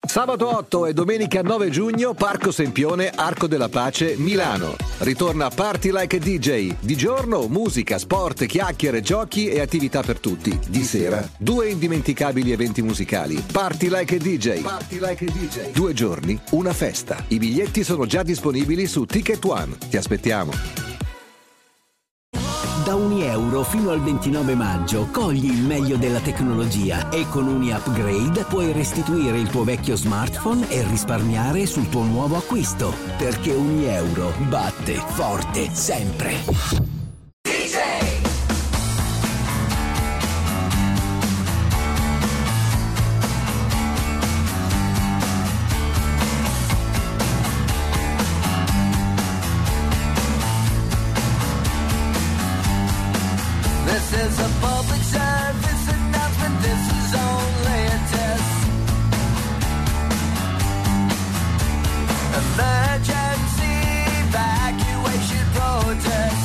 Sabato 8 e domenica 9 giugno, Parco Sempione, Arco della Pace, Milano. Ritorna Party Like a DJ. Di giorno, musica, sport, chiacchiere, giochi e attività per tutti. Di sera, 2 indimenticabili eventi musicali. Party Like a DJ. Party Like a DJ. 2 giorni, una festa. I biglietti sono già disponibili su Ticket One. Ti aspettiamo. Da €1 fino al 29 maggio cogli il meglio della tecnologia e con UniUpgrade puoi restituire il tuo vecchio smartphone e risparmiare sul tuo nuovo acquisto. Perché €1 batte forte sempre. This is a public service announcement, this is only a test. Emergency evacuation protest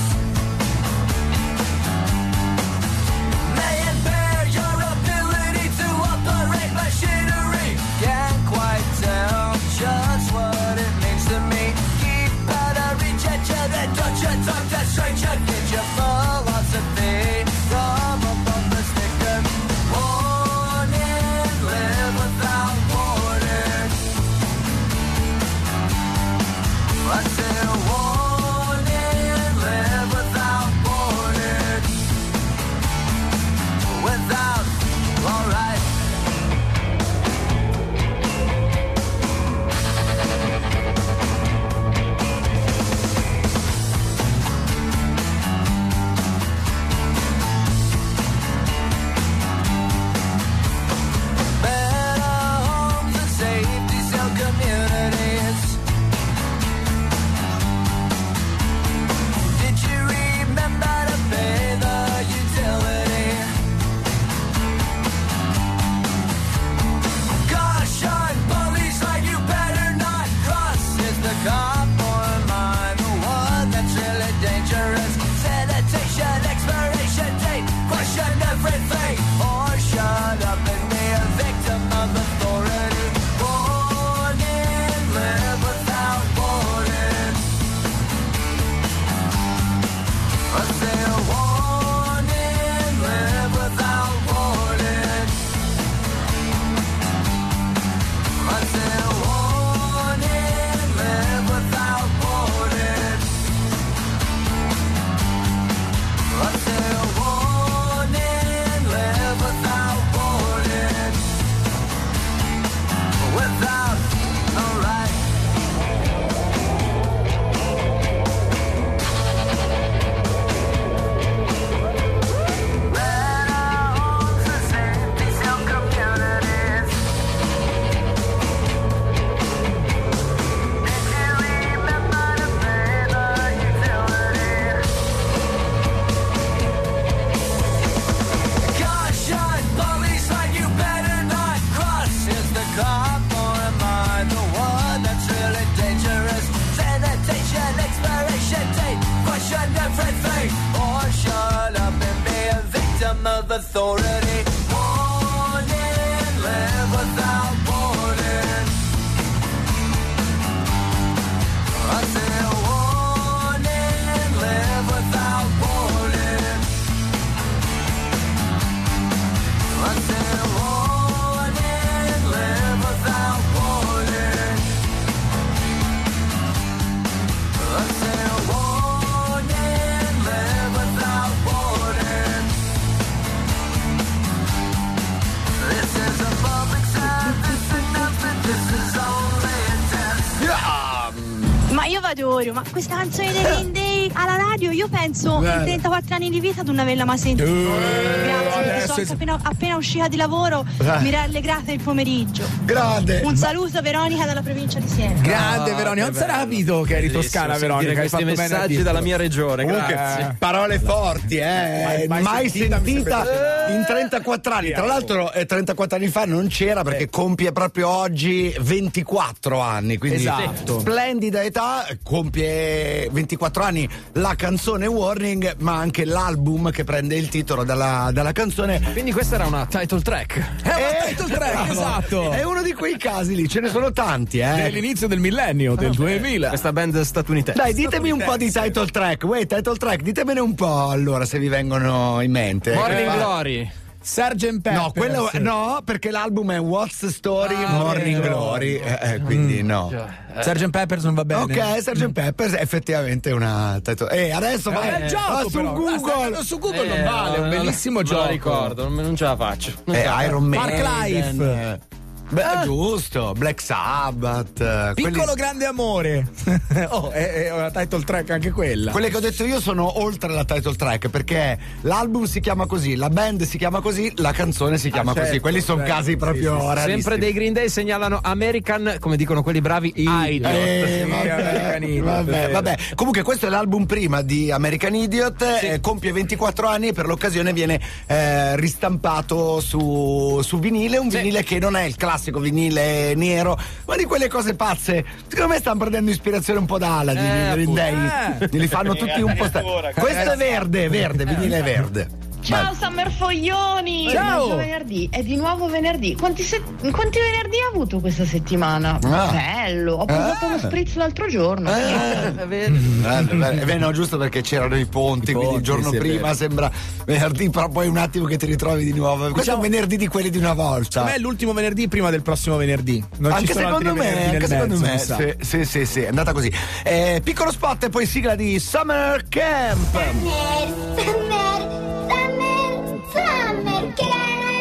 may impair your ability to operate machinery. Can't quite tell just what it means to me. Keep out of reach at you, then don't you talk to stranger. Get your philosophy from above the sticker. Warning, live without warning. I said warning, live without warning. Without, alright. Authority. Warning, live without warning. I said warning, live without warning. I said warning, live without warning. I said warning, live without warning. This is a public service announcement, this is only a test. Ma io vado ora, ma questa canzone dei Green Day alla radio, io penso in 34 anni di vita ad non averla mai sentita. Grazie, perché sono appena uscita di lavoro, mi rallegrate il pomeriggio. Grande. Un saluto Veronica dalla provincia di Siena. Grande Veronica, non sarà capito che eri toscana, Veronica. Hai fatto messaggi dalla mia regione. Comunque, grazie. Parole forti, mai sentita in 34 anni. Tra l'altro 34 anni fa non c'era perché compie proprio oggi 24 anni, quindi esatto. Splendida età, compie 24 anni la canzone Warning, ma anche l'album che prende il titolo dalla canzone. Quindi questa era una title track. È una title track, esatto. È uno di quei casi lì, ce ne sono tanti, Dell'inizio del millennio, del 2000. Questa band statunitense. Dai, ditemi un po' di title track. Title track, ditemene un po' allora se vi vengono in mente. Morning Glory. Sgt. Pepper. No, quello no, perché l'album è What's the Story, Morning Glory. Quindi no. Sgt. Peppers non va bene. Ok, Sgt. Peppers è effettivamente una title. Adesso vai gioco, su Google. Su Google non vale, è un bellissimo gioco. Non lo ricordo, non ce la faccio. Iron Man. Park Life. Giusto, Black Sabbath. Piccolo grande amore. È una title track anche quella. Quelle che ho detto io sono oltre la title track, perché l'album si chiama così, la band si chiama così, la canzone si chiama così. Quelli sono casi proprio rarissimi. Sempre dei Green Day segnalano American, come dicono quelli bravi, Idiot. Vabbè. Comunque questo è l'album prima di American Idiot, compie 24 anni e per l'occasione viene ristampato su vinile, un vinile che non è il classico vinile nero, ma di quelle cose pazze. Secondo me stanno prendendo ispirazione un po' da Aladdin, Green Day. Li fanno tutti un po' questo è verde, vinile verde. Ciao Summer Foglioni! Ciao! Venerdì, è di nuovo venerdì. Quanti venerdì ha avuto questa settimana? Bello! Ho portato uno spritz l'altro giorno. No, giusto perché c'erano i ponti, quindi il giorno prima sembra venerdì, però poi un attimo che ti ritrovi di nuovo. Questo è un venerdì di quelli di una volta. Secondo me è l'ultimo venerdì prima del prossimo venerdì. Non anche ci sono secondo me, sì, è andata così. Piccolo spot e poi sigla di Summer Camp. Summer Camp.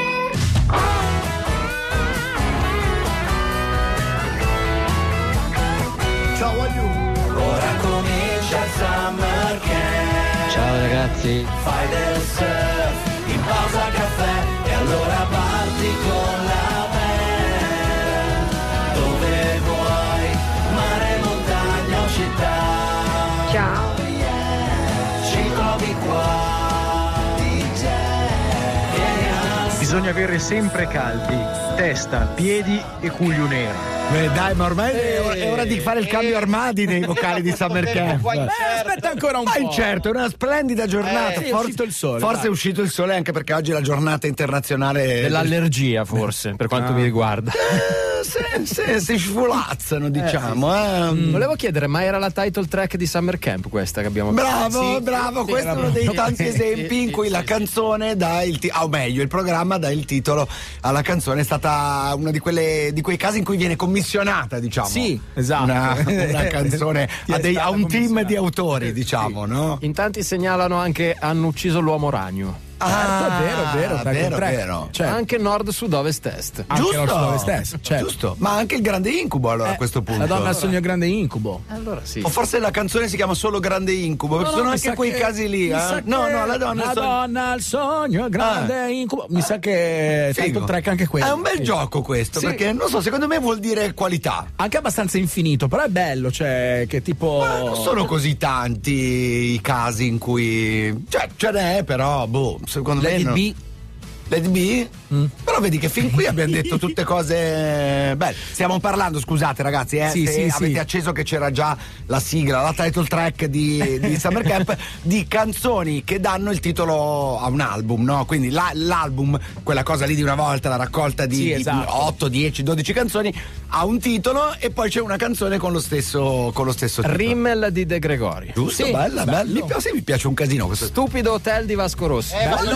Ciao Ora comincia il Summer Camp. Ciao ragazzi. Fai del surf in pausa caffè e allora parti con la band. Dove vuoi, mare, montagna o città. Ciao! Ci trovi qua. Bisogna avere sempre caldi, testa, piedi e cuglio nero. Dai, ma ormai è ora di fare il cambio armadi nei vocali di Summer Camp. Aspetta ancora un po'. Incerto, è una splendida giornata. È uscito il sole. Forse è uscito il sole anche perché oggi è la giornata internazionale Dell'allergia, forse, per quanto mi riguarda. Si sfulazzano, diciamo. Volevo chiedere, ma era la title track di Summer Camp questa che abbiamo Bravo, questo è uno dei tanti esempi in cui la canzone dà il titolo, o meglio, il programma dà il titolo alla canzone. È stata una di quei casi in cui viene commissionata, diciamo. Sì, esatto. Una canzone a un team di autori, diciamo, no? In tanti segnalano anche hanno ucciso l'uomo ragno. Vero. Cioè, anche nord, sud, ovest, est. Giusto, ma anche il grande incubo allora a questo punto. La donna al sogno grande incubo. Allora sì. O forse la canzone si chiama solo Grande Incubo, perché sono anche quei casi lì. La donna al sogno grande incubo. Mi sa che è title track anche quello. È un bel gioco questo, perché non so, secondo me vuol dire qualità. Anche abbastanza infinito, però è bello, cioè che tipo. Ma non sono così tanti i casi in cui. Cioè, ce n'è, però, secondo me. Let Be? Però vedi che fin qui abbiamo detto tutte cose belle. Stiamo parlando, scusate ragazzi, se avete acceso che c'era già la sigla, la title track di Summer Camp, di canzoni che danno il titolo a un album, no? Quindi l'album, quella cosa lì di una volta, la raccolta di 8, 10, 12 canzoni, ha un titolo e poi c'è una canzone con lo stesso titolo. Rimmel di De Gregori. Giusto, bella. Mi piace un casino questo. Stupido Hotel di Vasco Rossi.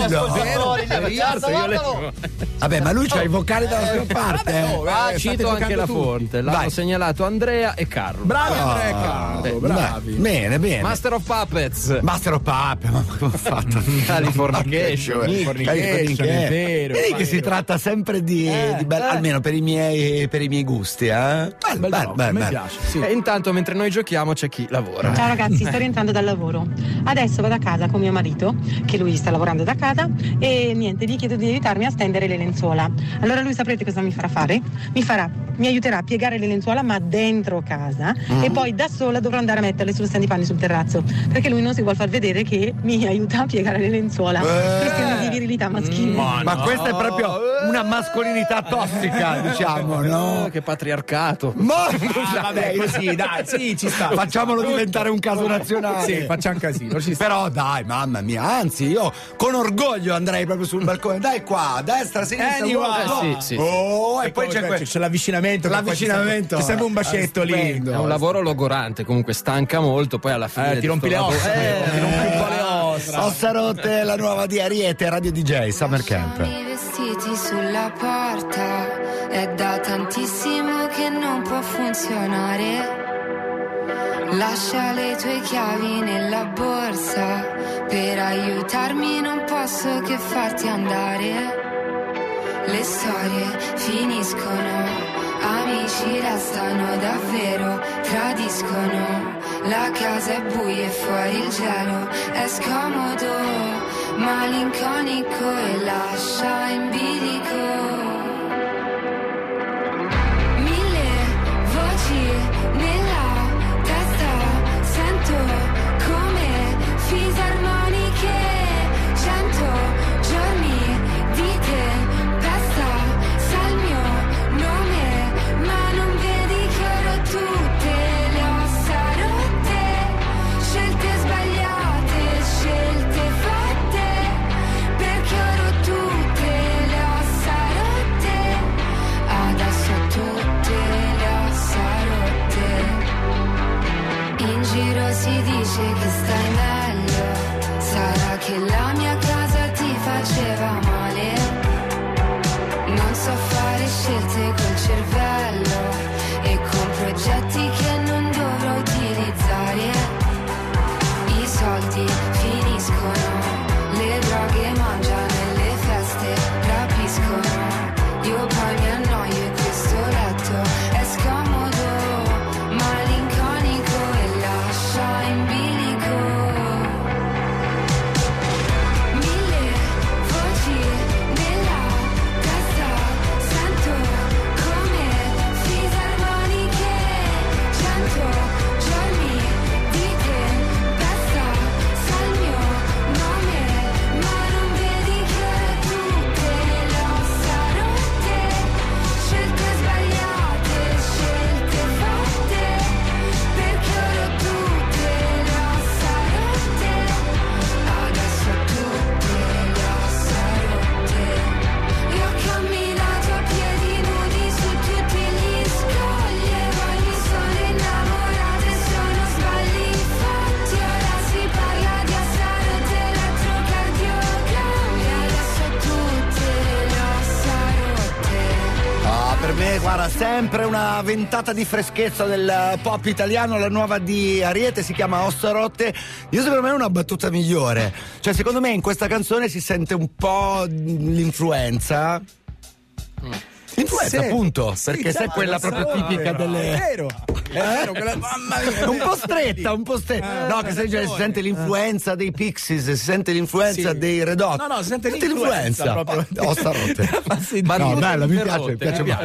Vabbè, ma lui c'ha i vocali dalla sua parte. Cito anche la fonte. L'hanno segnalato Andrea e Carlo. Bravi Andrea e Carlo, bravi. Bene. Master of Puppets, ma come ho fatto? Californication, è vero. Vedi che si tratta sempre di almeno per i miei gusti, Bello. Mi piace, sì. E intanto mentre noi giochiamo c'è chi lavora. Ciao ragazzi, sto rientrando dal lavoro. Adesso vado a casa con mio marito, che lui sta lavorando da casa, e niente, gli chiedo chiesto di aiutarmi a stendere le lenzuola. Allora lui saprete cosa mi farà fare? Mi aiuterà a piegare le lenzuola ma dentro casa e poi da sola dovrò andare a metterle sullo stendipanni sul terrazzo, perché lui non si vuol far vedere che mi aiuta a piegare le lenzuola. Questione di virilità maschile. Ma questa è proprio una mascolinità tossica, diciamo, no? Che patriarcato. Vabbè, così, dai, sì, ci sta. Facciamolo diventare un caso nazionale. Sì, facciamo casino. Però dai, mamma mia, anzi, io con orgoglio andrei proprio sul balcone. Dai qua, destra, sinistra. Sì. Oh, e poi c'è l'avvicinamento. Ci serve un bacetto lì. È un lavoro logorante, comunque stanca molto, poi alla fine ti rompi le ossa. Ti rompi un po' le ossa. Ossa rotte, la nuova di Ariete, Radio DJ, Summer Camp. I vestiti sulla porta, è da tantissimo che non può funzionare. Lascia le tue chiavi nella borsa, per aiutarmi non posso che farti andare. Le storie finiscono, amici restano davvero, tradiscono. La casa è buia e fuori il gelo è scomodo, malinconico e lascia in bilico. Mille voci nella testa, sento come fisarmoniche, 100 giorni di tempesta, sa il mio nome, ma non vedi che ero tutte le ossa rotte, scelte sbagliate, scelte fatte, perché ero tutte le ossa rotte, adesso tutte le ossa rotte. In giro si dice che stai meglio, sarà che la mia casa ti faceva male. Non so fare scelte col cervello e con progetti che non dovrò utilizzare. I soldi finiscono, le droghe mangiano e le feste rapiscono. Io poi mi annoio e questo letto è scomodo, malinconico e lascia in bilico. Mille voci nella testa, sento come fisarmoniche, 100 giorni di tempesta, sa il mio nome, ma non vedi che tutte le ossa rotte, scelte sbagliate, scelte fatte, perché ero tutte le ossa rotte, adesso tutte le ossa rotte. Io ho camminato a piedi nudi su tutti gli scogli e poi mi sono innamorata e sono sbagli fatti. Ora si parla di ossa rotte, elettrocardiogrammi, adesso tutte le ossa rotte. Per me, guarda, sempre una ventata di freschezza del pop italiano. La nuova di Ariete si chiama Ossa rotte. Io secondo me è una battuta migliore. Cioè, secondo me in questa canzone si sente un po' l'influenza. Influenza, Sì. appunto, Sì, perché esatto, sai quella proprio tipica delle. È vero, quella, mamma mia. Un po' stretta, un po' stretta. No, che si sente l'influenza dei Pixies, si sente l'influenza dei Red Hot. No, si sente l'influenza proprio. Ossa rotte. Ma no, bella, mi piace,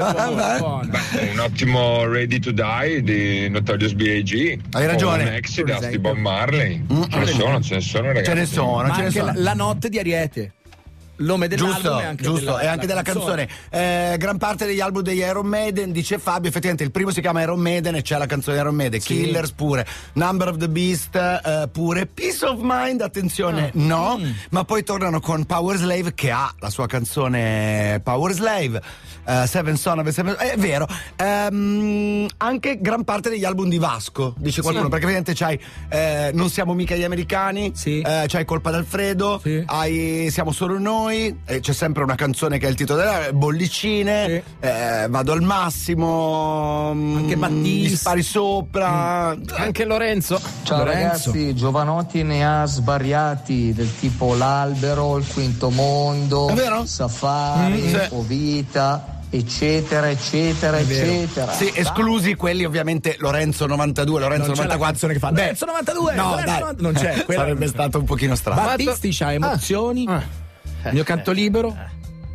Un ottimo Ready to Die di Notorious B.I.G. Hai ragione. O un ex di Asti Bob Marley. Ce ne sono, ragazzi. Ce ne sono. Ma anche la notte di Ariete. Nome dell'album e anche giusto, e anche della canzone. Gran parte degli album degli Iron Maiden, dice Fabio, effettivamente il primo si chiama Iron Maiden e c'è la canzone di Iron Maiden, sì. Killers pure, Number of the Beast pure, Peace of Mind, attenzione, no, ma poi tornano con Power Slave che ha la sua canzone Power Slave, Seven Son of a Seven, è vero, anche gran parte degli album di Vasco, dice qualcuno, perché ovviamente c'hai Non siamo mica gli americani, c'hai Colpa d'Alfredo, hai Siamo solo noi, c'è sempre una canzone che è il titolo della Bollicine, Vado al massimo, anche Mattis, Gli spari sopra, anche Lorenzo. Ciao ragazzi, Giovanotti ne ha svariati del tipo L'Albero, Il Quinto Mondo, Safari, Ovita, eccetera eccetera eccetera. Sì, esclusi quelli ovviamente Lorenzo 92, Lorenzo non 94 canzone che fa Lorenzo 92, no, Lorenzo dai, 92, non c'è, sarebbe stato un pochino strano. Battisti c'ha emozioni, il mio canto libero,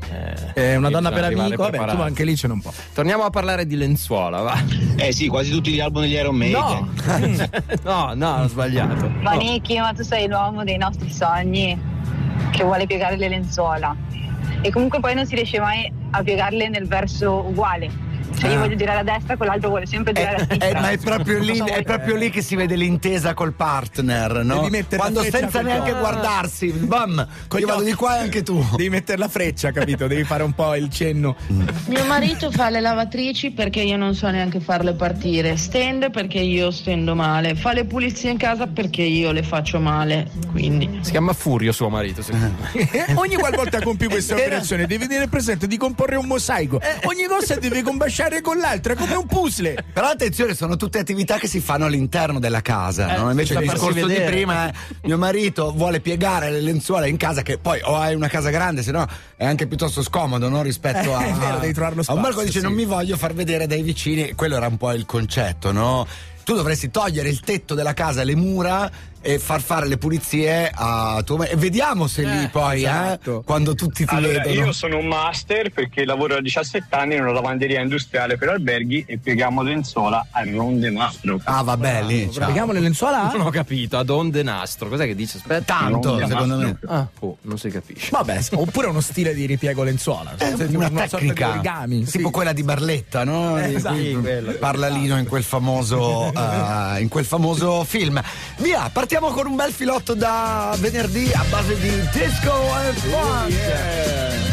È una donna per amico, vabbè, tu anche lì ce n'è un po'. Torniamo a parlare di lenzuola, va. Sì, quasi tutti gli album degli Iron Maiden. No, ho sbagliato. Ma Nicky, ma tu sei l'uomo dei nostri sogni che vuole piegare le lenzuola e comunque poi non si riesce mai a piegarle nel verso uguale. Cioè io voglio girare a destra, quell'altro vuole sempre girare a sinistra. Ma è proprio lì che si vede l'intesa col partner, no? Quando senza neanche guardarsi, bam, io vado di qua e anche tu. Devi mettere la freccia, capito? Devi fare un po' il cenno. Mio marito fa le lavatrici perché io non so neanche farle partire, stende perché io stendo male, fa le pulizie in casa perché io le faccio male, quindi. Si chiama Furio suo marito, Ogni qualvolta compi questa operazione devi tenere presente di comporre un mosaico. Ogni cosa deve combaciare con l'altra, è come un puzzle. Però attenzione, sono tutte attività che si fanno all'interno della casa, no? Invece il discorso di prima è mio marito vuole piegare le lenzuola in casa, che poi o hai una casa grande, se no è anche piuttosto scomodo, no? Rispetto a. È vero, devi trovare lo spazio. A Marco dice non mi voglio far vedere dai vicini, quello era un po' il concetto, no? Tu dovresti togliere il tetto della casa, le mura e far fare le pulizie a tuo e vediamo se lì poi quando tutti ti vedono. Io sono un master perché lavoro da 17 anni in una lavanderia industriale per alberghi e pieghiamo lenzuola a ronde nastro. Vabbè, lì pieghiamo le lenzuola? Non ho capito, ad onde nastro. Cos'è che dice? Aspetta. Tanto, secondo me. Non si capisce. Vabbè, oppure uno stile di ripiego lenzuola. Una tecnica origami, tipo quella di Barletta, no? Parla Lino in quel famoso film. Via, partiamo con un bel filotto da venerdì a base di disco e funk.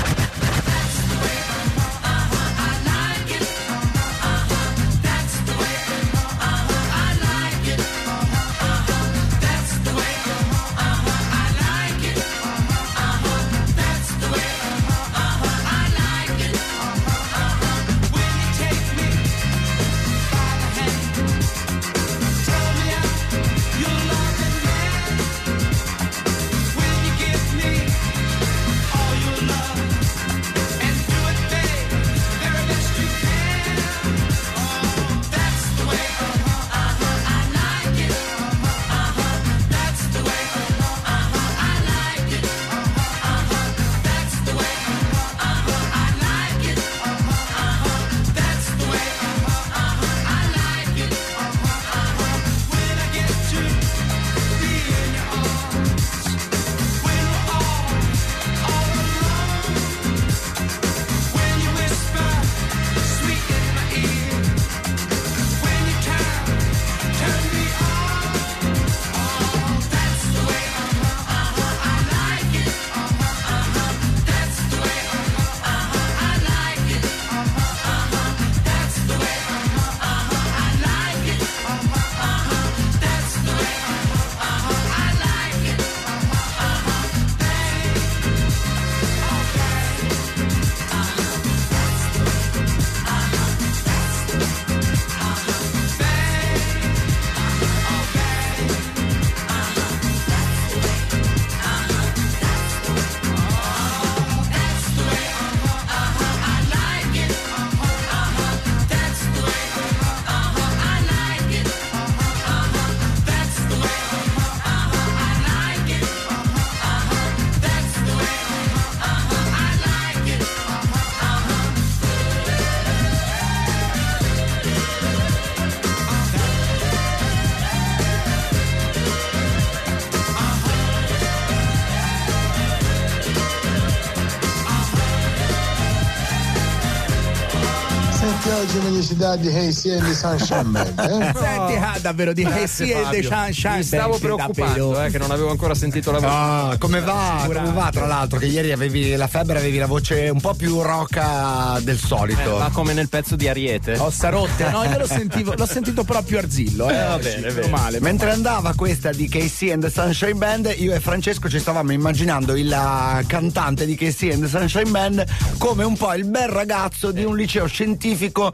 Oggi necessità di Hazy and the Sunshine Band. Senti, davvero di Hazy and the Sunshine Band. Mi stavo preoccupando che non avevo ancora sentito la voce. Come va? Tra l'altro, che ieri avevi la febbre, avevi la voce un po' più rocca del solito. Ma come nel pezzo di Ariete. Ossa rotte, no? Io l'ho sentito proprio Arzillo. Va bene, male. Mentre andava questa di Casey and the Sunshine Band, io e Francesco ci stavamo immaginando il cantante di Casey and the Sunshine Band come un po' il bel ragazzo di un liceo scientifico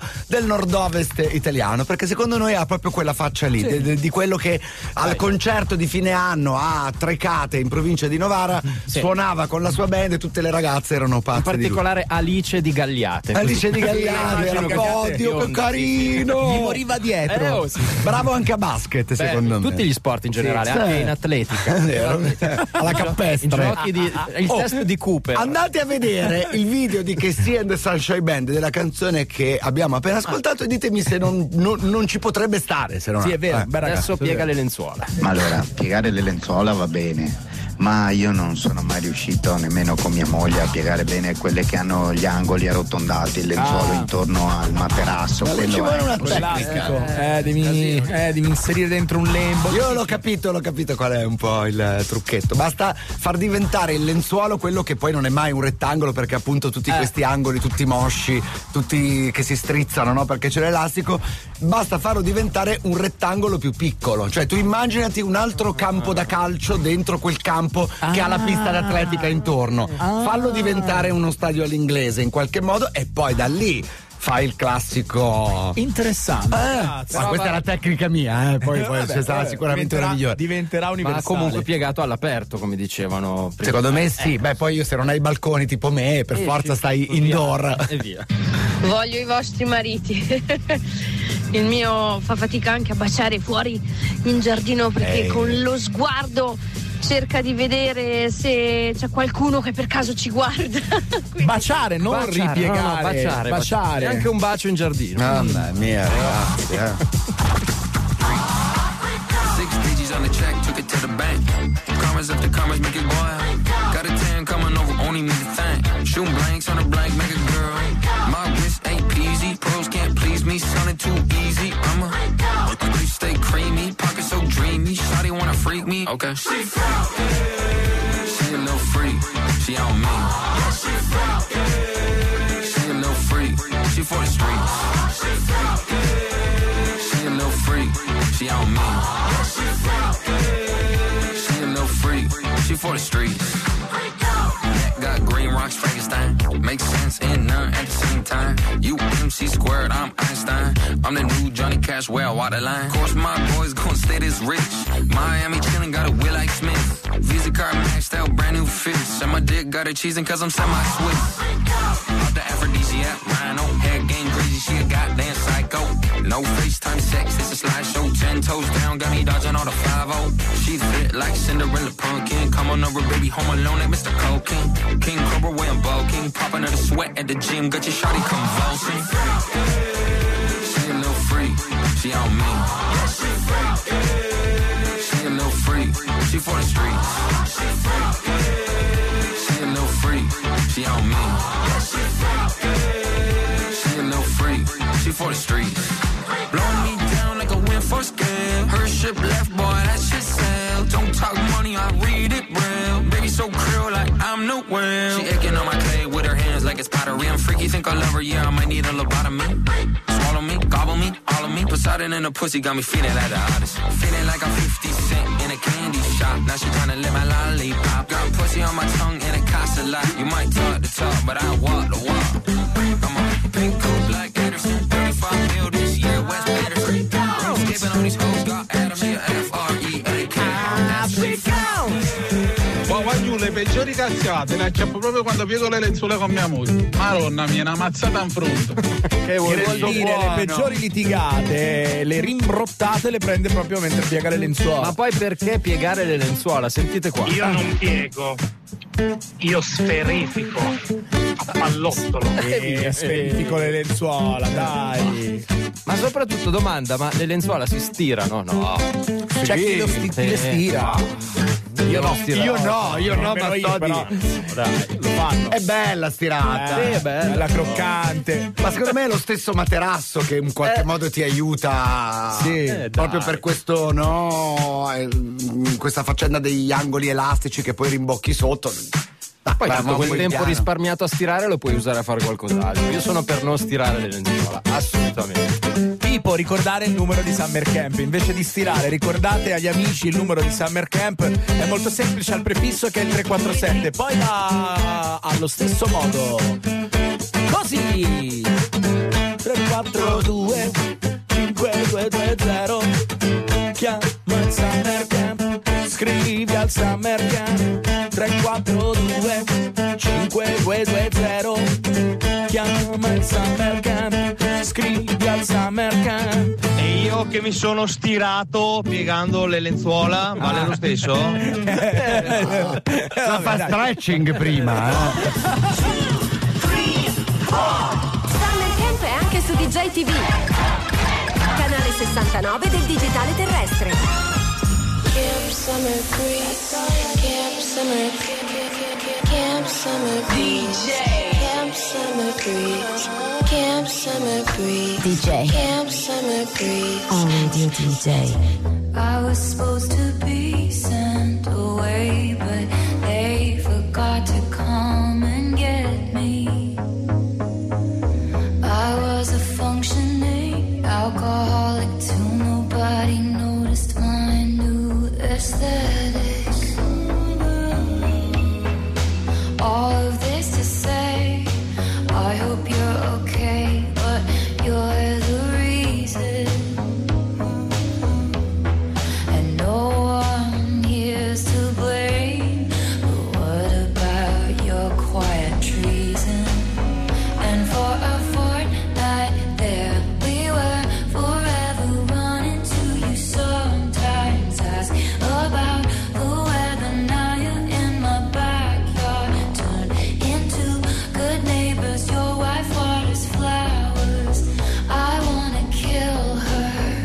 del nord-ovest italiano, perché secondo noi ha proprio quella faccia lì, di quello che al concerto di fine anno a Trecate in provincia di Novara suonava con la sua band e tutte le ragazze erano pazze. In particolare Alice di Gagliate. Alice di Gagliate era oddio che carino, gli moriva dietro. Bravo anche a basket, secondo me. Tutti gli sport in generale, anche in atletica. Alla campestre. Il test di Cooper. Andate a vedere il video di KC and the Sunshine Band della canzone che abbiamo appena ascoltato e ditemi se non ci potrebbe stare, se non è vero. Adesso piega le lenzuola. Ma allora, piegare le lenzuola va bene, ma io non sono mai riuscito nemmeno con mia moglie a piegare bene quelle che hanno gli angoli arrotondati, il lenzuolo intorno al materasso. Ma quello ci vuole è una classico. Devi inserire dentro un lembo. Io l'ho capito qual è un po' il trucchetto. Basta far diventare il lenzuolo quello che poi non è mai un rettangolo, perché appunto tutti questi angoli, tutti mosci, tutti che si strizzano, no? Perché c'è l'elastico. Basta farlo diventare un rettangolo più piccolo. Cioè tu immaginati un altro campo da calcio dentro quel campo che ha la pista d'atletica intorno. Fallo diventare uno stadio all'inglese in qualche modo e poi da lì fai il classico. Interessante. Ma questa è la tecnica mia, poi ci sarà sicuramente una migliore. Diventerà universale. Ma comunque piegato all'aperto, come dicevano prima. Secondo me sì. Beh, poi io se non hai balconi tipo me, per forza stai indoor. E via. Voglio i vostri mariti. Il mio fa fatica anche a baciare fuori in giardino perché con lo sguardo cerca di vedere se c'è qualcuno che per caso ci guarda. Baciare, non ripiegare. Baciare. E anche un bacio in giardino. Mamma mia, ragazzi. 6 digits on the check, took it to the bank. Commas after commas, make it boil. Got a 10 coming over, only me to thank. Shooting blanks on a blank, make a girl. My wrist ain't peasy, pros can't please me, sounding too easy. I'm a stay creamy, pocket so dreamy. Shawty wanna freak me, okay. She freaky, she a little freak, she on me. Yeah, she freaky, she a little freak, she for the streets. She freaky, she a little freak, she on me. Yeah, she freaky, she a little freak, she for the streets. Got green rocks, Frankenstein. Makes sense and none at the same time. You MC squared, I'm Einstein. I'm the new Johnny Cash, well, water line. Of course, my boys gon' stay this rich. Miami chillin', got a wheel like Smith. Visa card maxed out, brand new fits. And my dick got her cheesing cause I'm semi-Swiss. Out the aphrodisiac, rhino. Head game crazy, she a goddamn psycho. No FaceTime sex, it's a slideshow. 10 toes down, got me dodging all the 5-0. She fit like Cinderella pumpkin. Come on over, baby, home alone like Mr. Cocaine. King Cobra wearing bulking, popping out a sweat at the gym, got your shawty convulsing. She a little freak, she on me. Yeah, she freaky. She a little freak, she for the streets. She freaky. She a little freak, she on me. Yeah, she freaky. She a little freak, she for the streets. Blowing me down like a wind for scale. Her ship left, boy, that shit sail. Don't talk money, I read it real. Baby so krill like I'm the whale. She aching on my clay with her hands like it's pottery. I'm freaky, think I love her, yeah, I might need a lobotomy. Swallow me, gobble me, all of me. Poseidon in the pussy got me feeling like the oddest. Feeling like I'm 50 Cent in a candy shop. Now she tryna lick my lollipop. Got pussy on my tongue and it costs a lot. You might talk the talk, but I walk the walk. I'm a pink coat, black Anderson. 35 mil this year, West Patterson. Skipping on these hoes, got Adams, yeah, F-R-E-A-K. Giù le peggiori cazziate le acchiappo proprio quando piego le lenzuola con mia moglie. Madonna mia, una mazzata in fronte. Che vuol dire buono. Le peggiori litigate, le rimbrottate le prende proprio mentre piega le lenzuola. Ma poi perché piegare le lenzuola? Sentite qua. Io non piego, io sferifico a pallottolo. Sferifico le lenzuola, dai. Ma soprattutto domanda, ma le lenzuola si stirano? No. C'è chi le stira. Io no, ma sto dai, lo fanno. È bella stirata. Sì, è bella croccante. Ma secondo me è lo stesso materasso che in qualche modo ti aiuta. Sì, proprio per questo, questa faccenda degli angoli elastici che poi rimbocchi sotto. Poi tanto quel tempo risparmiato a stirare lo puoi usare a fare qualcos'altro. Io sono per non stirare le lenzuola, assolutamente. Tipo ricordare il numero di Summer Camp. Invece di stirare, ricordate agli amici il numero di Summer Camp. È molto semplice, al prefisso che è il 347. Poi allo stesso modo. Così 347 342 5220. Chiama il Summer Camp, scrivi al Summer Camp 342 5220. Chiama il Summer Camp, scrivi al Summer Camp. E io che mi sono stirato piegando le lenzuola, vale lo stesso? La fa stretching prima, Summer Camp è anche su DJ TV, canale 69 del digitale terrestre. Camp Summer Breeze, Camp Summer, Camp Summer Breeze, Camp Summer Breeze, Camp Summer Breeze, DJ, Camp Summer Breeze, on Radio DJ. I was supposed to be sent away, but they forgot to come and get me. I was a functioning alcoholic till nobody noticed my new aesthetics. All of this to say, I hope you're okay, but you're the reason. And no one here's to blame, but what about your quiet treason? And for a fortnight there we were, forever running to you. Sometimes ask about the weather, now you're in my backyard. Turn into good neighbors, your wife waters flowers. I wanna kill her.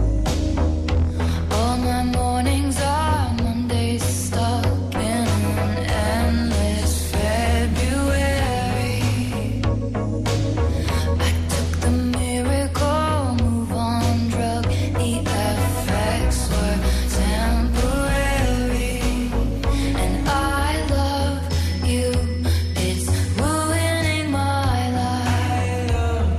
All my mornings are Mondays, stuck in an endless February. I took the miracle move on drug, the effects were temporary. And I love you, it's ruining my life.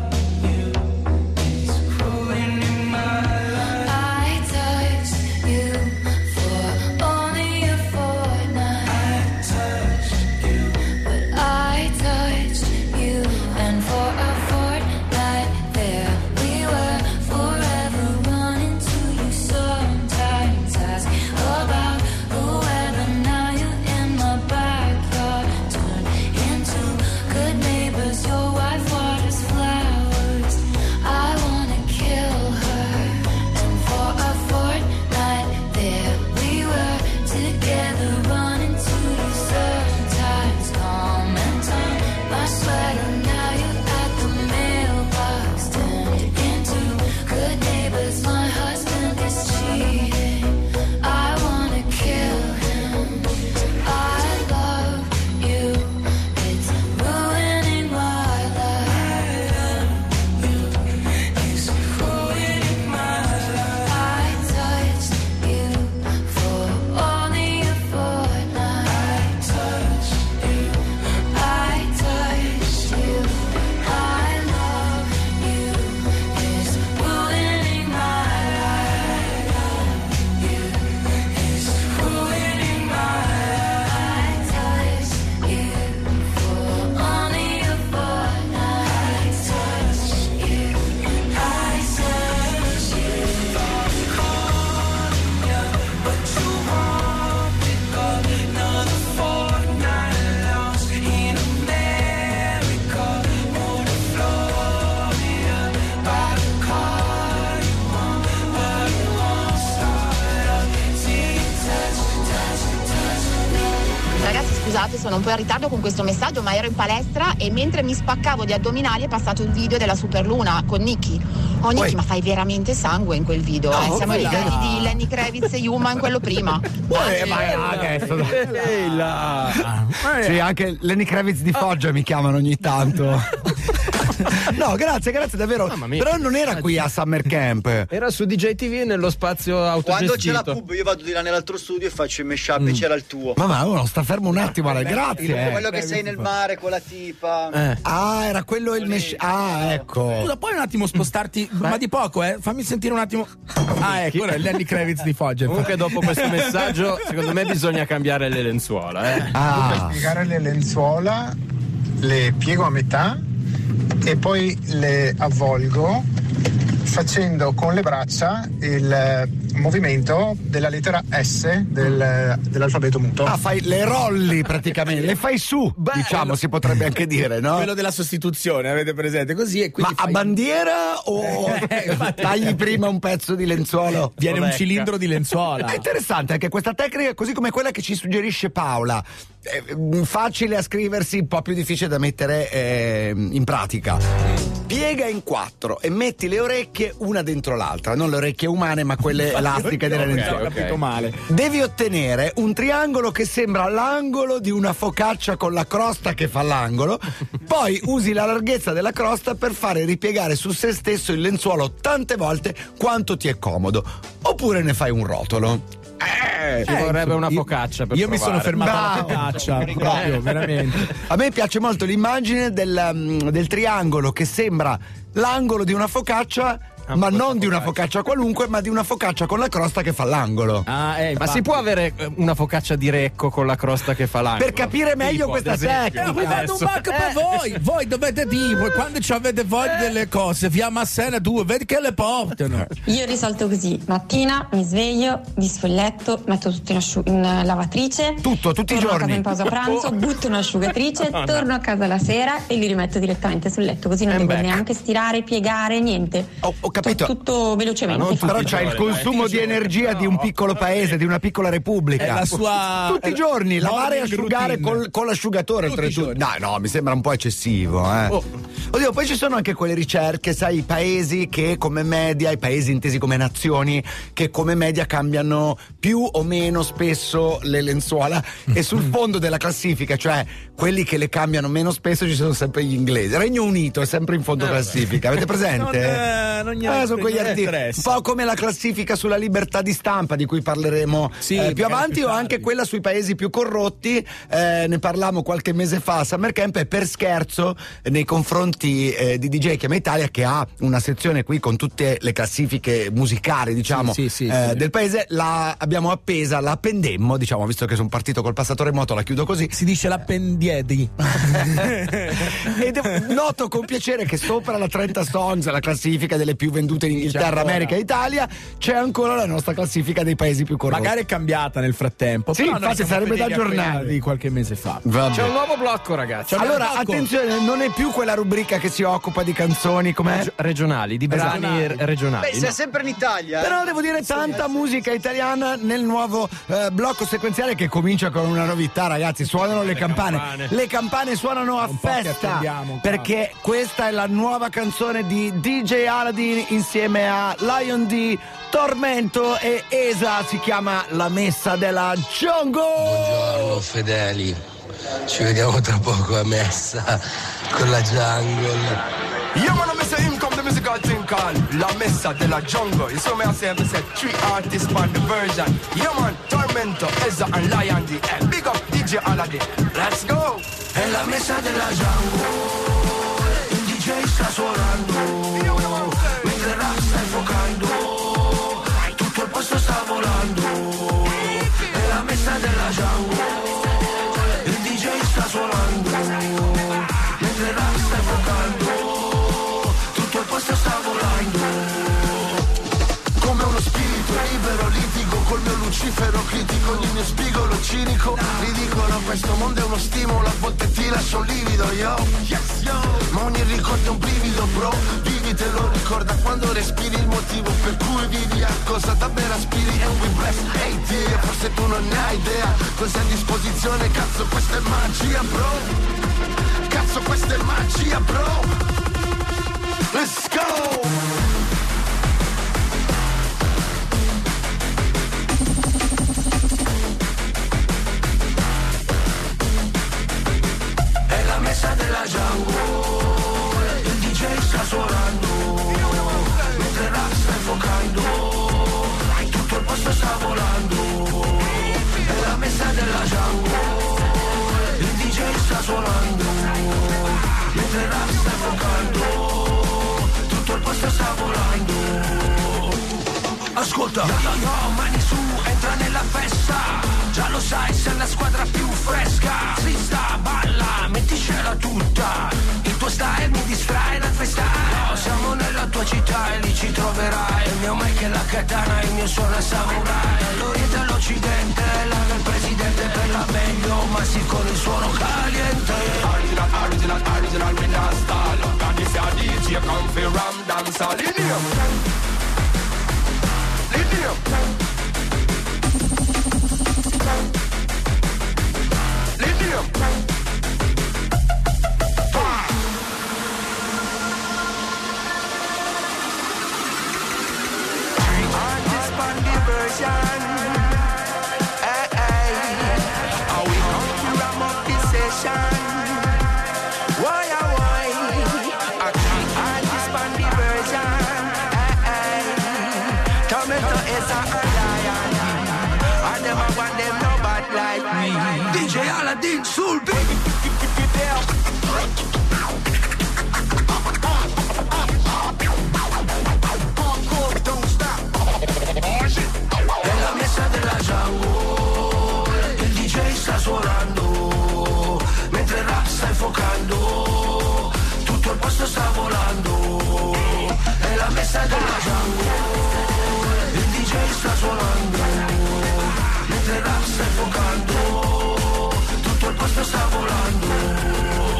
It's ruining my life. I touched you for only a fortnight. But I touched you, and for a fortnight there we were, forever running to you. Sometimes ask about the weather, now you're in my backyard. Turn into good neighbors, your wife waters flowers. I wanna kill her. And for a fortnight there we were, together running to you. Sometimes comment on my sweater, now you're at the mailbox. Turned into good neighbors, my husband is cheating. I wanna kill him. I love you, it's ruining my life. It's ruining my life. I touched you for only a fortnight. I touched you. I touched you. I love you. It's ruining my life. It's ruining my life. I touched you for only a fortnight. I touched you. I touched you. But you won't pick up another fortnight lost in America or Florida. By the car you want, but you won't start up. See, touch me. Ragazzi, scusate, sono un po' in ritardo con questo messaggio, ma ero in palestra e mentre mi spaccavo di addominali è passato il video della Superluna con Nicky. Oh Nicky, ma fai veramente sangue in quel video. No, Siamo ai quella- livelli di Lenny Kravitz e Human, quello prima. Ma adesso sì, anche Lenny Kravitz di Foggia mi chiamano ogni tanto. No, grazie davvero. Però non era qui a Summer Camp. Era su DJ TV nello spazio autogestito. Quando c'è la pub io vado di là nell'altro studio e faccio il mashup e c'era il tuo. Ma uno sta fermo un attimo, Ale, grazie. Quello che sei nel mare con la tipa. Ah, era quello il mesh. Ah, ecco. Scusa, puoi un attimo spostarti, ma di poco, fammi sentire un attimo. Ah, ecco, ora è Lenny Kravitz di Foggia. Comunque dopo questo messaggio, secondo me bisogna cambiare le lenzuola, Per piegare le lenzuola le piego a metà e poi le avvolgo facendo con le braccia il movimento della lettera S dell'alfabeto muto. Fai le rolli praticamente, le fai su, diciamo, si potrebbe anche dire, no? Quello della sostituzione, avete presente? Così e quindi ma a bandiera o tagli prima un pezzo di lenzuolo? Viene un cilindro di lenzuola. È interessante anche questa tecnica, così come quella che ci suggerisce Paola. Facile a scriversi, un po' più difficile da mettere in pratica. Piega in 4 e metti le orecchie una dentro l'altra, non le orecchie umane ma quelle elastiche delle lenzuola. Ho capito male. Devi ottenere un triangolo che sembra l'angolo di una focaccia con la crosta che fa l'angolo, poi usi la larghezza della crosta per fare ripiegare su se stesso il lenzuolo tante volte quanto ti è comodo, oppure ne fai un rotolo. Ci vorrebbe una focaccia per io provare. mi sono fermato alla focaccia proprio, veramente. A me piace molto l'immagine del triangolo che sembra l'angolo di una focaccia, ma non di una focaccia qualunque, ma di una focaccia con la crosta che fa l'angolo. Ma si può avere una focaccia di Recco con la crosta che fa l'angolo? Per capire meglio questa tecnica. Vi vado un pacco per voi. Voi dovete dire, quando avete voglia delle cose, vi ammassene due, vedi che le portano. Io risolto così: mattina mi sveglio, disfo il letto, metto tutto in lavatrice. Tutti i giorni. Torno a casa in pausa pranzo, butto un'asciugatrice, torno a casa la sera e li rimetto direttamente sul letto, così non devo neanche stirare, piegare, niente. Ho capito. Tutto velocemente. Però c'è il consumo di energia di un piccolo paese, di una piccola repubblica. È la sua tutti i giorni lavare e asciugare con l'asciugatore. No, mi sembra un po' eccessivo. Oddio, poi ci sono anche quelle ricerche, sai, i paesi che come media, i paesi intesi come nazioni, che come media cambiano più o meno spesso le lenzuola, e sul fondo della classifica, cioè quelli che le cambiano meno spesso, ci sono sempre gli inglesi. Regno Unito è sempre in fondo classifica, avete presente? Sono quegli articoli, un po' come la classifica sulla libertà di stampa di cui parleremo più avanti, o anche quella sui paesi più corrotti. Ne parlammo qualche mese fa a Summer Camp, e per scherzo nei confronti di DJ Chiama Italia, che ha una sezione qui con tutte le classifiche musicali, diciamo, del paese, la abbiamo appesa, la appendemmo, diciamo, visto che sono partito col passatore moto, la chiudo così. Si dice l'appendiedi. E noto con piacere che sopra la 30 Songs, la classifica delle più vendute in Inghilterra, America e Italia, c'è ancora la nostra classifica dei paesi più corrotti. Magari è cambiata nel frattempo. Sì, infatti sarebbe da aggiornare di qualche mese fa. C'è un nuovo blocco, ragazzi. Allora, attenzione, non è più quella rubrica che si occupa di canzoni come regionali, di brani regionali. Beh, sei sempre in Italia. Però devo dire tanta musica italiana nel nuovo blocco sequenziale, che comincia con una novità, ragazzi. Suonano le campane. Le campane suonano a festa, perché questa è la nuova canzone di DJ Aladdin insieme a Lion D, Tormento e Esa. Si chiama La Messa della Jungle. Buongiorno fedeli, ci vediamo tra poco a messa con la Jungle. Yeah, man, I say him come the musical thing called La Messa de la Jungle. You saw me, I say 3 artists on the version. Yeah, man, Tormento, Eza and Lion D. Big up DJ Aladdin. Let's go! È la Messa della Jungle, il DJ sta suonando, mentre il rap sta infocando, tutto il posto sta volando. È la Messa della Jungle, il DJ sta suonando, mentre il rap sta infocando, tutto il posto sta volando. Come uno spirito libero litigo col mio lucifero critico, ogni mio spigolo cinico, mi dicono questo mondo è uno stimolo, a volte ti lascio livido, yo, yes, yo. Ma ogni ricordo è un brivido, bro, vivi te lo ricorda quando respiri, il motivo per cui vivi, a cosa davvero aspiri, and we bless, hey dear, forse tu non ne hai idea, cos'è a disposizione, cazzo questa è magia, bro, cazzo questa è magia, bro, let's go! Messa della Jungle, il DJ sta suonando, mentre il rap sta infocando, tutto il posto sta volando. È la Messa della Jungle, il DJ sta suonando, mentre il rap sta infocando, tutto il posto sta volando. Ascolta, mani su, entra nella festa, Già lo sai, sei la squadra più fresca. Si sta, balla, metticela tutta. Il tuo style mi distrae dal freestyle. No, siamo nella tua città e lì ci troverai. Il mio mic è la katana, il mio suono è samurai. Dall'Oriente all'Occidente, la del presidente per la meglio, ma sì con il suono caliente. Original with a style. And if you're DJ, come for ram dance all in here. DJ Aladdin sul beat. Nella messa della jungle il DJ sta suonando, mentre il rap sta infocando, tutto il posto sta volando. Nella messa della jungle il DJ sta suonando, mentre il rap sta infocando, tutto il posto sta volando.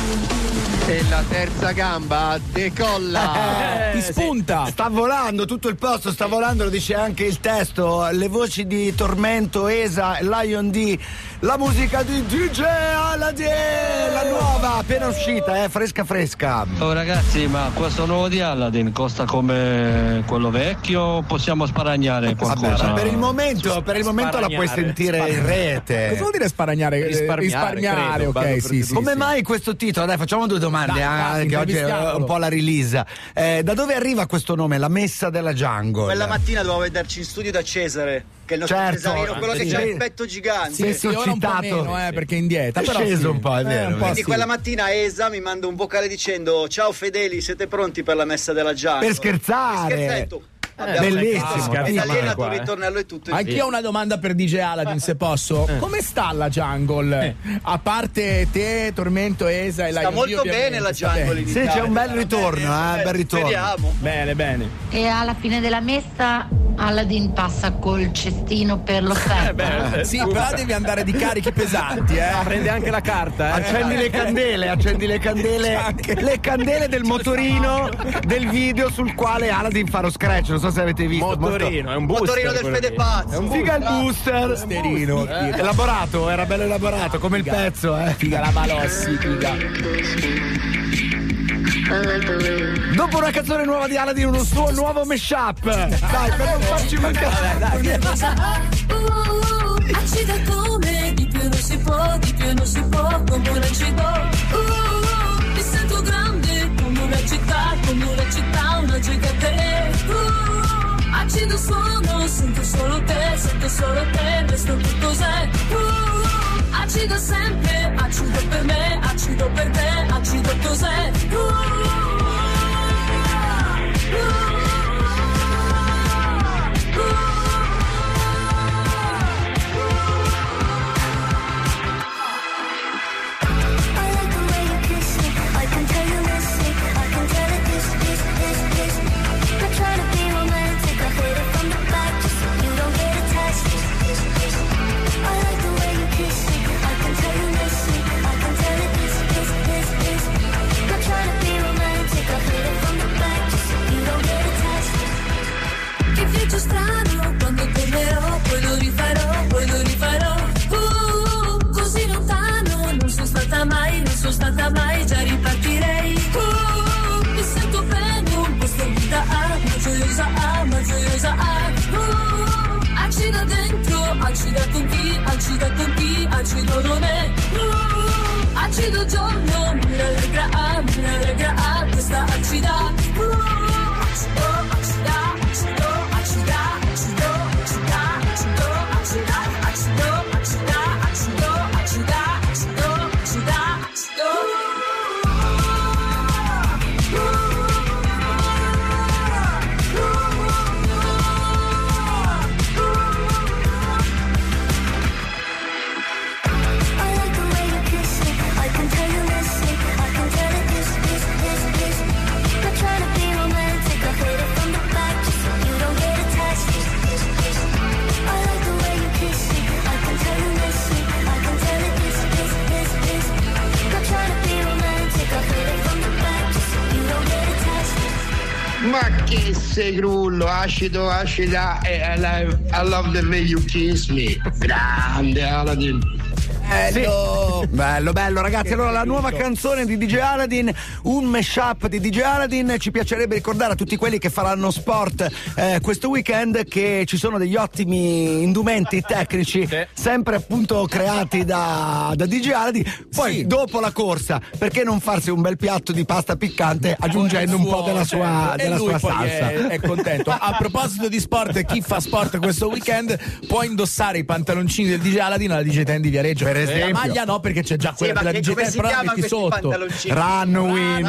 E la terza gamba decolla. Ti spunta. Sta volando, tutto il posto sta volando, lo dice anche il testo. Le voci di Tormento, Esa, Lion D, la musica di DJ Aladdin, la nuova, appena uscita, fresca fresca. Oh ragazzi, ma questo nuovo di Aladdin costa come quello vecchio? Possiamo sparagnare qualcosa? Vabbè, per il momento la puoi sentire in rete. Cosa vuol dire sparagnare? Risparmiare, ok, sì. Come mai questo titolo? Dai, facciamo due domande, che oggi è un po' la release. Da dove arriva questo nome, la messa della jungle? Quella mattina dovevamo vederci in studio da Cesare, che è il nostro Cesarino, quello che c'ha il petto gigante. Sì, ora un po' meno, perché è in dieta. È sceso un po', è vero. Quindi quella mattina Esa mi manda un vocale dicendo: ciao fedeli, siete pronti per la messa della jungle? Per scherzare. Bellissimo. E da lì è nato il ritornello e tutto. Anch'io ho una domanda per DJ Aladdin, se posso. Come sta la jungle? A parte te, Tormento, Esa e la Sta molto bene la jungle in Italia. Sì, c'è un bel ritorno, bel ritorno. Speriamo. Bene. E alla fine della messa Aladdin passa col cestino per l'offerta. Sì, però devi andare di carichi pesanti, Prende anche la carta, Accendi le candele, le candele del motorino del video sul quale Aladdin fa lo scratch. Non so se avete visto. Motorino, è un booster. Motorino del Fede Pazzo. È un figa il booster. Elaborato, era bello elaborato, come il pezzo, Figa la Malossi, figa. Dopo una canzone nuova di Aladdin, uno suo nuovo mashup. Dai, per non farci mancare. Accida come di più non si può, come un acido. Mi sento grande come una città, una gigante. Accido suono, sento solo te, resto che cos'è. Accido sempre, accido per me, accido per te, accido cos'è. Strano, quando tornerò, poi lo rifarò. Così lontano, non sono stata mai, già ripartirei. Mi sento bene, un posto vita ma gioiosa. Accida dentro, accida con chi, accido non è. Accido giorno, mi rallegra, questa accida. Grazie Grullo, acido, acida, I love the way you kiss me. Grande Aladdin. Bello ragazzi. Allora la nuova canzone di DJ Aladdin, un mashup di DJ Aladdin. Ci piacerebbe ricordare a tutti quelli che faranno sport questo weekend che ci sono degli ottimi indumenti tecnici sempre appunto creati da DJ Aladdin. Poi dopo la corsa, perché non farsi un bel piatto di pasta piccante aggiungendo un po' della sua salsa? È contento. A proposito di sport, chi fa sport questo weekend può indossare i pantaloncini del DJ Aladdin alla DJ Ten di Viareggio. Per esempio. La maglia no, perché c'è già quella della DJ Ten, però la metti sotto. Runwin.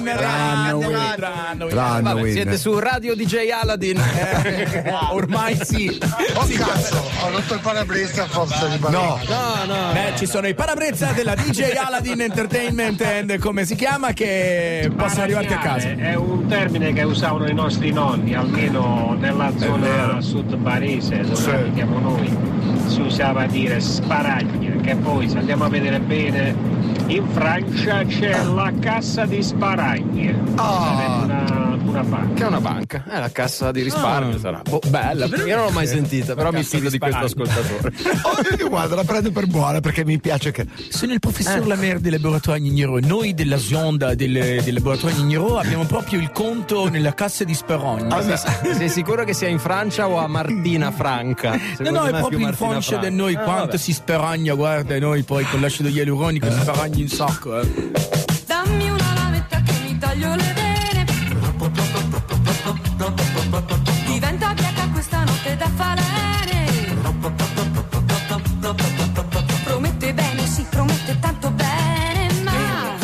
Siete su Radio DJ Aladdin. Ormai sì. Oh cazzo, ho rotto il parabrezza a forza di No. Beh, ci sono i parabrezza della DJ Aladdin Entertainment and come si chiama, che possono arrivarti a casa. È un termine che usavano i nostri nonni, almeno nella zona sud barese dove abitiamo noi. Si usava a dire sparagna, che poi se andiamo a vedere bene in Francia c'è la cassa di sparagne. Una banca. Che è una banca? È la cassa di risparmio sarà. Bella, io non l'ho mai sentita, però mi fido di questo ascoltatore. Guarda, la prendo per buona perché mi piace che. Sono il professor Lamer del laboratorio Nignero. Noi della Zonda del laboratorio Nignero abbiamo proprio il conto nella cassa di sparagna. Sei sicuro che sia in Francia o a Martina Franca? No, è proprio in Francia da noi quanto si sparagna, guarda, noi poi con l'acido ialuronico si sparagna un sacco. Dammi una lametta che mi taglio le vene. Diventa bianca questa notte da falene. Promette bene, sì, promette tanto bene, ma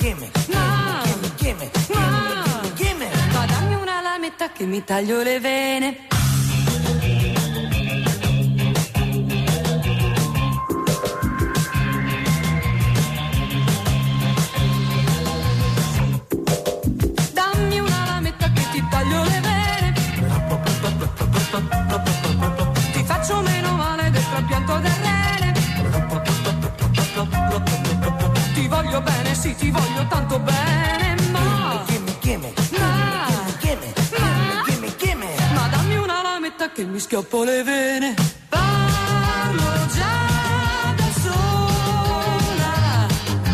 dammi una lametta che mi taglio le vene. Taglio le vene, ti faccio meno male del trapianto del rene. Ti voglio bene, sì, ti voglio tanto bene, ma dammi una lametta che mi schioppo le vene. Parlo già da sola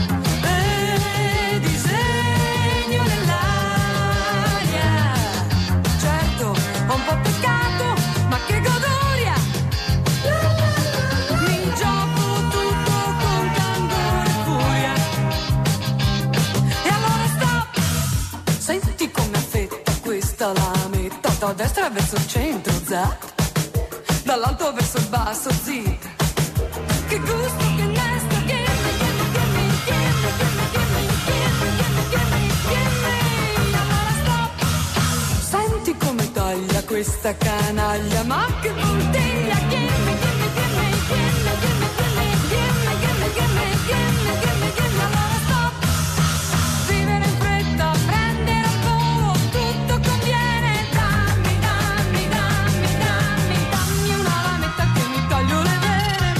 e disegno nell'aria. Certo, ho un po' peccato, ma che godoria! Mi gioco tutto con candore e furia. E allora stop! Senti come affetta questa lametta, da destra verso il centro, zap, dall'alto verso il basso, zi. Che gusto, che nesto, gimme, allora stop! Senti come taglia questa canaglia, ma che puntiglia, gimme, allora stop! Vivere in fretta, prendere al volo, tutto conviene. Dammi una lametta che mi taglio le vene.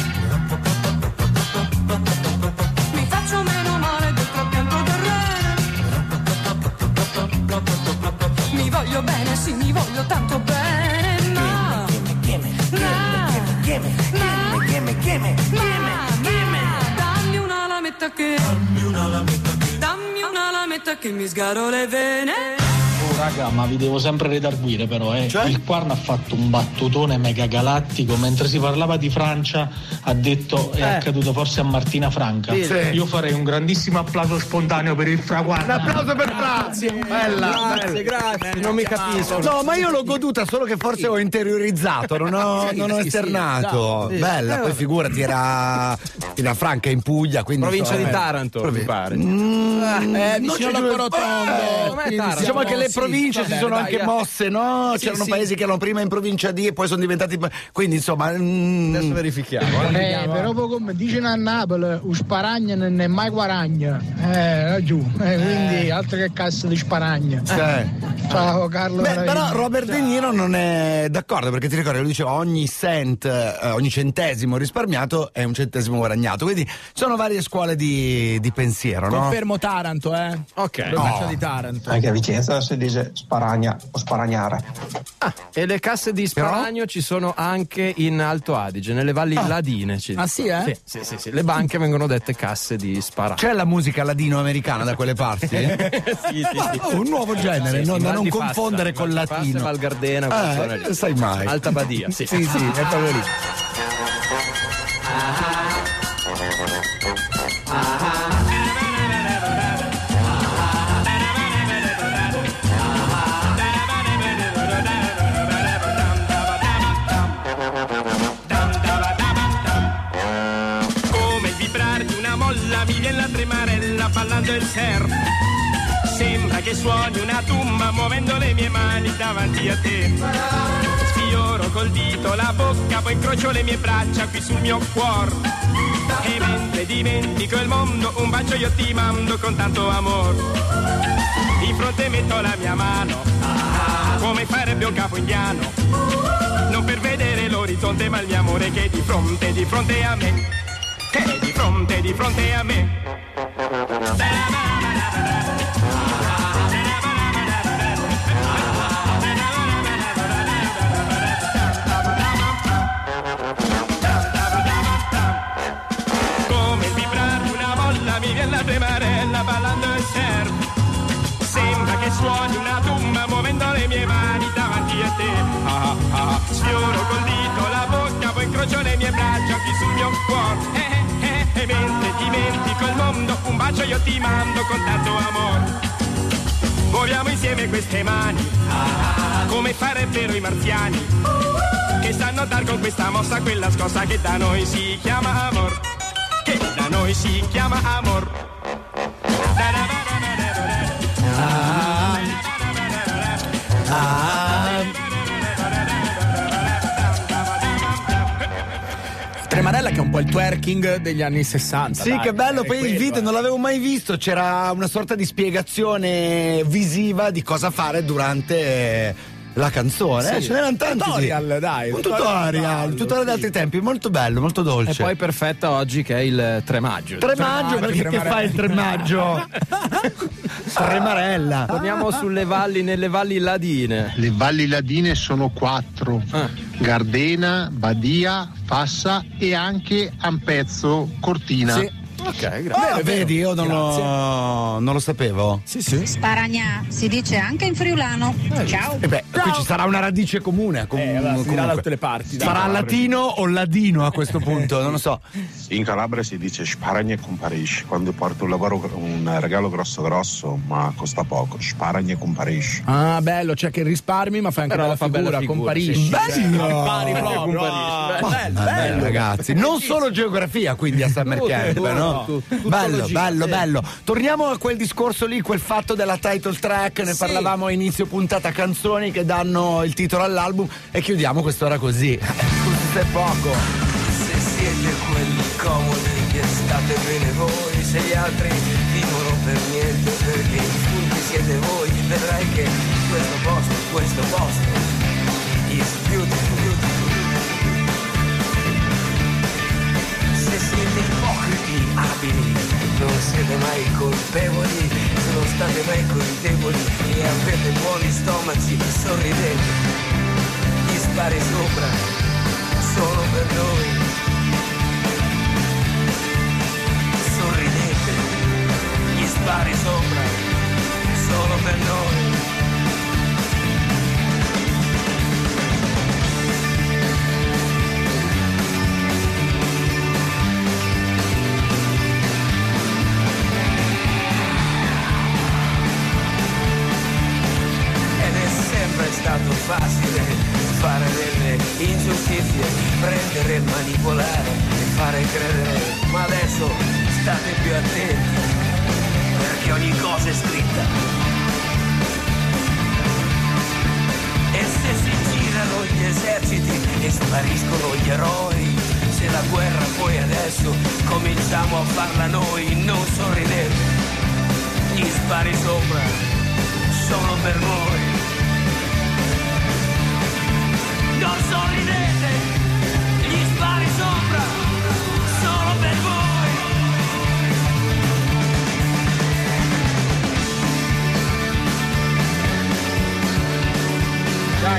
Mi faccio meno male del trapianto del rene. Mi voglio bene, sì, mi voglio tanto bene, ma dammi una lametta che mi sgaro le vene. Oh raga, ma vi devo sempre redarguire però, Cioè? Il Quarn ha fatto un battutone mega galattico mentre si parlava di Francia, ha detto è accaduto forse a Martina Franca. Sì. Io farei un grandissimo applauso spontaneo per il Fraguarn. Un applauso per Franza. Grazie, non mi capisco. No, ma io l'ho goduta, solo che forse ho interiorizzato, non ho esternato. Sì. Bella, poi figurati, era Franca in Puglia, quindi Provincia di Taranto, mi pare. Vicino alla Corotondo. Diciamo che le province si sono anche mosse, no? C'erano paesi che erano prima in provincia D e poi sono diventati. Quindi insomma. Adesso verifichiamo. Però come dicono a Napoli, un sparagna non è mai guaragna. Giù. Quindi altro che cassa di sparagna. Ciao Carlo. Però Robert De Niro non è d'accordo, perché ti ricordi, lui diceva ogni centesimo risparmiato è un centesimo guadagnato. Quindi sono varie scuole di pensiero, no? Confermo Taranto, Ok. Provincia di Taranto. Anche a Vicenza c'è DJ dice sparagna o sparagnare. E le casse di sparagno ci sono anche in Alto Adige, nelle valli ladine. Sì, eh? Sì. Le banche vengono dette casse di sparagno. C'è la musica ladino-americana da quelle parti? Sì. Un nuovo genere, da non confondere con latino. Val Gardena, sai mai. Alta Badia. Sì, è proprio lì. Mi viene la tremarella ballando il surf. Sembra che suoni una tumba muovendo le mie mani davanti a te. Sfioro col dito la bocca, poi incrocio le mie braccia qui sul mio cuore. E mentre dimentico il mondo, un bacio io ti mando con tanto amore. Di fronte metto la mia mano, come farebbe un capo indiano. Non per vedere l'orizzonte, ma il mio amore che è di fronte a me. Che è di fronte a me. Come il vibrare una molla mi viene la tremarella ballando il surf. Sembra che suoni una tumba muovendo le mie mani davanti a te. Sfioro col dito la bocca, poi incrocio le mie braccia qui sul mio cuore. E mentre dimentico il mondo, un bacio io ti mando con tanto amore. Muoviamo insieme queste mani, come farebbero i marziani, che sanno dar con questa mossa quella scossa che da noi si chiama amor. Che da noi si chiama amor. Tremarella che è un po' il twerking degli anni 60. Sì, dai, che bello, poi il video quello. non l'avevo mai visto, c'era una sorta di spiegazione visiva di cosa fare durante la canzone. Sì. Ce n'erano tanti. Tutorial, dai. Un tutorial di altri tempi, molto bello, molto dolce. E poi perfetta oggi che è il 3 maggio. 3 maggio, perché che fai il 3 maggio? Tremarella. Torniamo sulle valli, nelle valli ladine. Le valli ladine sono 4: Gardena, Badia, Fassa e anche Ampezzo, Cortina. Sì. Ok, grazie. Vedi, io non lo sapevo. Sì. Sparagnà si dice anche in friulano. Ciao. Qui ci sarà una radice comune. Si dirà da tutte le parti. Sarà latino o ladino a questo punto, non lo so. In Calabria si dice sparagna e comparisci. Quando porti un regalo grosso, ma costa poco. Sparagna e comparisci. Ah, bello, cioè che risparmi, ma fai anche Però bella figura, comparisci. Sì. Bello! Impari proprio. Bello, ragazzi. Non solo geografia, quindi a Summer Camp, no? Bello. Torniamo a quel discorso lì, quel fatto della title track, ne parlavamo a inizio puntata, canzoni che danno il titolo all'album, e chiudiamo quest'ora così. Questo è poco. Se siete quelli comodi che state bene voi, se gli altri vivono per niente, perché in fondo siete voi, vedrai che questo posto is beautiful. Se siete ipocriti, abili, non siete mai colpevoli, se non state mai con i deboli e avete buoni stomaci, sorridete, gli spari sopra, solo per noi. Sorridete, gli spari sopra, solo per noi. È stato facile fare delle ingiustizie, prendere e manipolare e fare credere, ma adesso state più attenti, perché ogni cosa è scritta. E se si girano gli eserciti e spariscono gli eroi, se la guerra poi adesso cominciamo a farla noi, non sorridete, gli spari sopra, solo per voi. Non sorridete, gli spari sopra, solo per voi.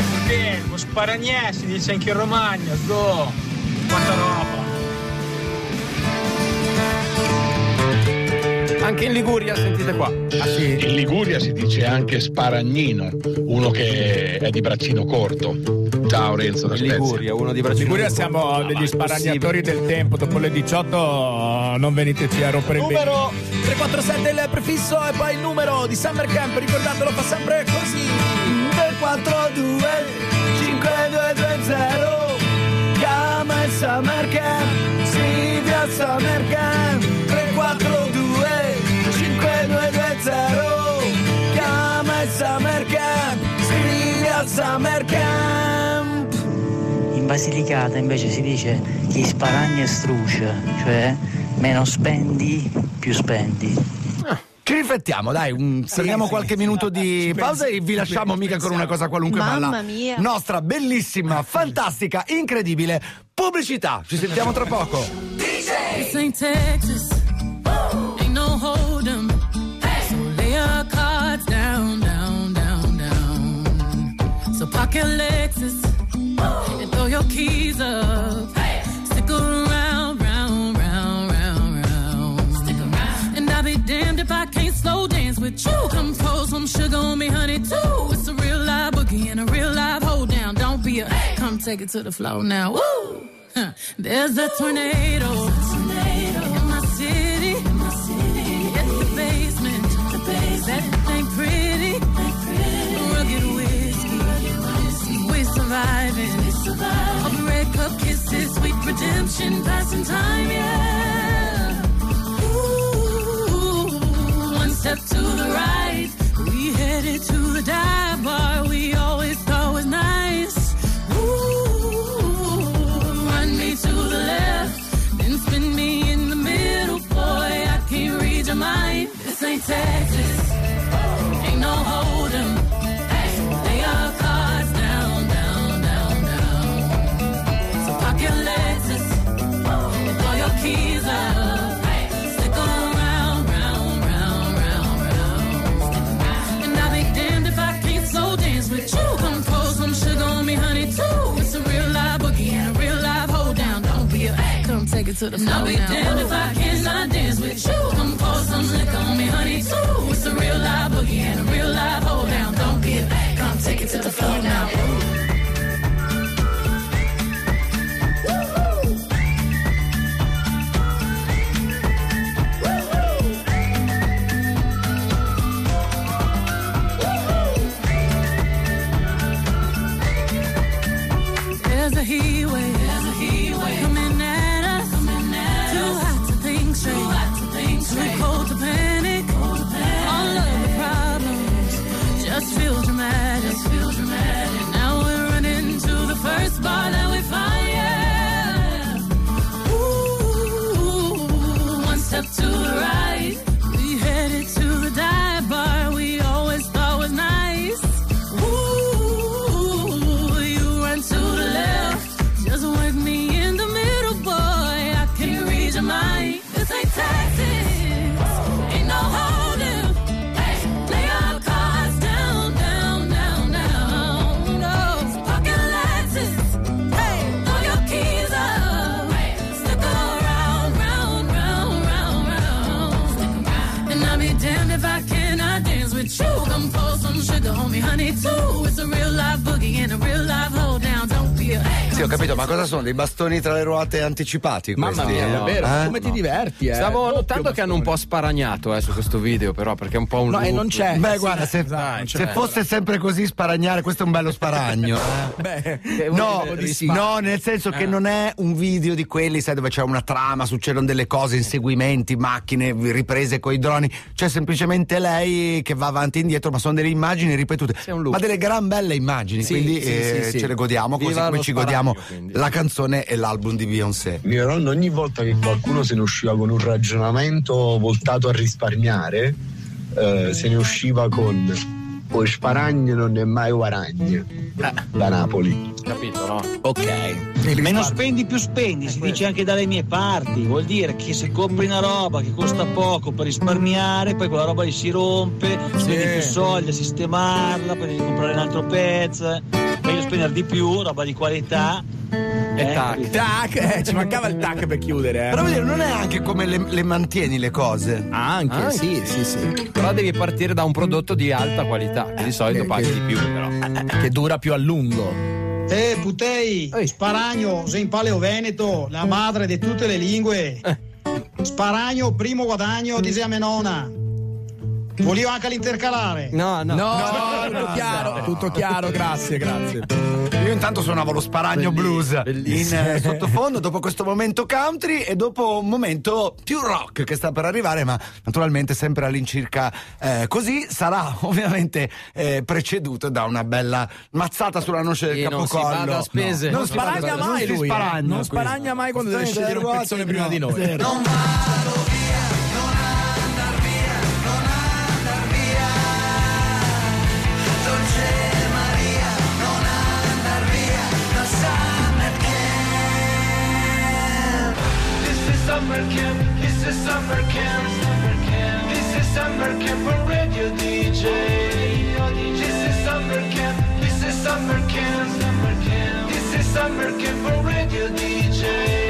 bene, lo sparagnè si dice anche in Romagna, quanta roba. Anche in Liguria, sentite qua. Ah, sì. In Liguria si dice anche sparagnino, uno che è di braccino corto. Ciao Renzo da Spezia. Liguria, uno di braccino Liguria corto. siamo degli sparagnatori del tempo, dopo le 18 non veniteci a rompere il numero 347 il prefisso e poi il numero di Summer Camp, ricordatelo, fa sempre così. 342 5220 chiama il Summer Camp, scrivi al Summer Camp. 342 5220 chiama il Summer Camp, scrivi al Summer Camp. In Basilicata invece si dice chi sparagna strucia, cioè meno spendi più spendi. Ci riflettiamo, dai, prendiamo qualche minuto di pausa e vi lasciamo mica con una cosa qualunque, Mamma ma la mia. nostra bellissima, fantastica, incredibile pubblicità. Ci sentiamo tra poco. This ain't Texas, ain't no hold'em. So lay your cards down, down, down, down. So park your Lexus and throw your keys up. Stick around, round, round, round, round. Stick around. And I'll be damned if I can't slow dance with you. Come pour some sugar on me, honey, too. It's a real live boogie and a real live hold down. Don't be a come take it to the floor now. Woo! There's a tornado in my city. It's the basement. That ain't pretty. Rugged whiskey. We're surviving. All the red cup kisses, sweet redemption, passing time, yeah. Ooh, one step to the right, we headed to the dive bar we always thought was nice. To the left, then spin me in the middle, boy, I can't read your mind. This ain't Texas, ain't no hold'em. Lay your cards down, down, down, down. So park your Lexus and throw your keys up. Stick around, round, round, round, round. And I'll be damned if I can't slow dance with you. Come pour some sugar on me, honey, too. It's a real live boogie and a real live hold down. Don't be a come take it to the floor. I'll be damned if I cannot dance with you. Come pour some liquor on me, honey, too. It's a real live boogie and a real live hold down. Don't be a come take it to the floor now. There's a heat wave coming at us. Too hot to think straight, too cold to panic. All of the problems just feel dramatic. Now we're running to the first bar that we find. Yeah. Ooh, one step to the right, we headed to the dive bar we always thought was nice. To the left, just work me in the middle, boy, I can't read your mind. This ain't Texas, ain't no hold'em. Lay your cards down, down, down, down. No, pocket Lexus, throw your keys up. Stick around, round, round, round, round. And I'll be damned if I cannot dance with you. Come pour some sugar on me, honey, too. It's a real live boogie and a real live hold down. Don't be a Sì, ho capito, ma cosa sono? Dei bastoni tra le ruote anticipati? Mamma questi? mia, davvero? Come ti diverti? Stavo notando che hanno un po' sparagnato su questo video, però, perché è un po' un No, loop. e non c'è. Beh, guarda, se fosse sempre così sparagnare, questo è un bello sparagno. No, nel senso che non è un video di quelli, sai, dove c'è una trama, succedono delle cose, inseguimenti, macchine, riprese coi droni. C'è semplicemente lei che va avanti e indietro, ma sono delle immagini ripetute. Ma delle gran belle immagini, quindi ce le godiamo così come ci godiamo la canzone e l'album di Beyoncé. Mio nonno ogni volta che qualcuno se ne usciva con un ragionamento voltato a risparmiare, se ne usciva con o sparagno non è mai guaragno, da Napoli. Capito, no? Ok. Meno spendi più spendi, si dice anche dalle mie parti, vuol dire che se compri una roba che costa poco per risparmiare, poi quella roba si rompe, spendi più soldi a sistemarla, poi devi comprare un altro pezzo. meglio spendere di più, roba di qualità. Ci mancava il tac per chiudere. Però vedere, non è anche come le mantieni le cose? Anche. Sì. Però devi partire da un prodotto di alta qualità, che di solito paghi di più, però. Che dura più a lungo. Putei, Sparagno, sei in Paleo Veneto, la madre di tutte le lingue. Sparagno, primo guadagno di zia Menona. Volevo anche l'intercalare. No, tutto chiaro, grazie. Io intanto suonavo lo Sparagno Blues in sottofondo, dopo questo momento country e dopo un momento più rock che sta per arrivare, ma naturalmente sempre all'incirca così. Sarà ovviamente preceduto da una bella mazzata sulla noce del capocollo. Non si bada a spese. Non sparagna mai lui. Non sparagna mai quando deve scegliere un pezzone prima di noi. Non vado via, non andar via, non andar via. Dolce Maria, non andar via da Summer Camp. This is Summer Camp, this is Summer Camp, Summer Camp. This is Summer Camp for Radio DJ. This is Summer Camp, this is Summer Camp, Summer Camp. This is Summer Camp for Radio DJ.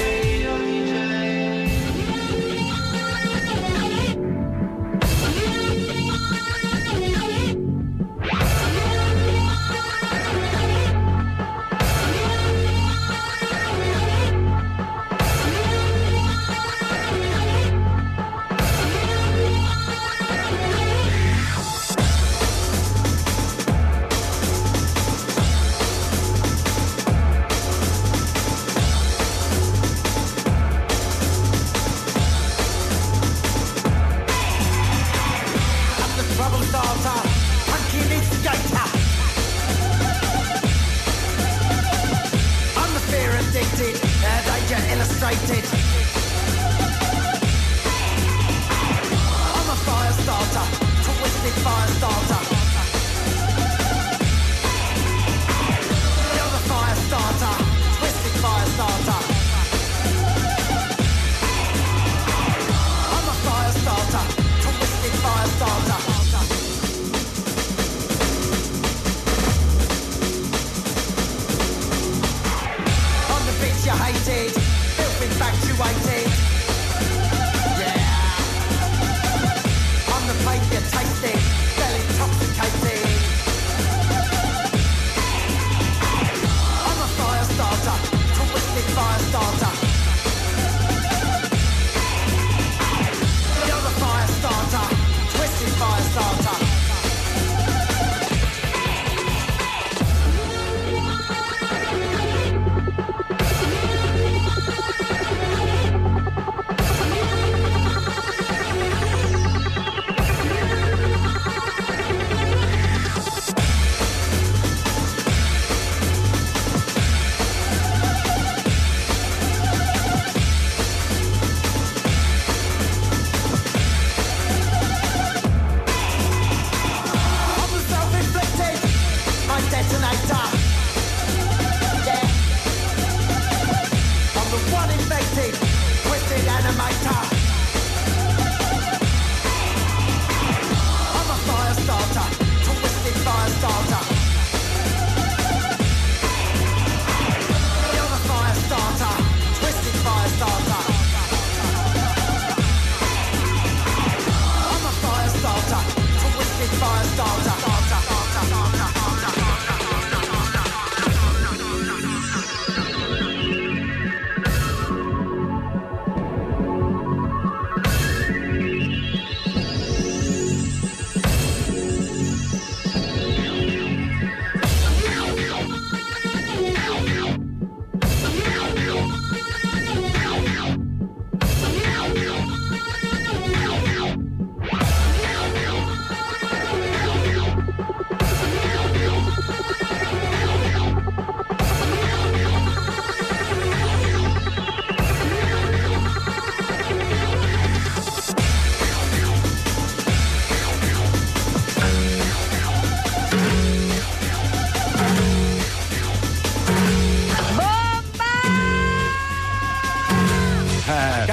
Illustrated. I'm a fire starter, twisted fire starter. You're the fire starter, twisted fire starter. I'm a fire starter, twisted fire starter. On the bitch you hated, infatuated. Yeah. I'm the pain you tasted, feel intoxicated. I'm a fire starter, twisted fire starter. You're the fire starter, twisted fire starter.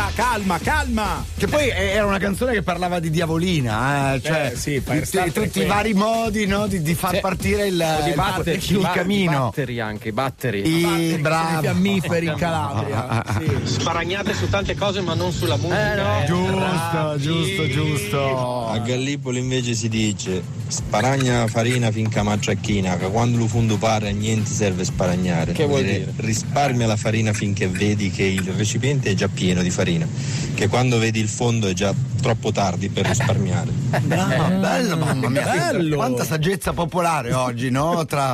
calma. Che poi era una canzone che parlava di diavolina, cioè sì, tutti i vari modi, no, di far partire il cammino. I batteri. Bravo. I fiammiferi in Calabria. Sparagnate su tante cose ma non sulla musica. Giusto. A Gallipoli invece si dice sparagna farina finché maciacchina, che quando lo fondo pare niente serve sparagnare. Che vuol dire? Risparmia la farina finché vedi che il recipiente è già pieno di farina, che quando vedi il fondo è già troppo tardi per risparmiare. Bello, mamma mia. Bello. Quanta saggezza popolare oggi, no? Tra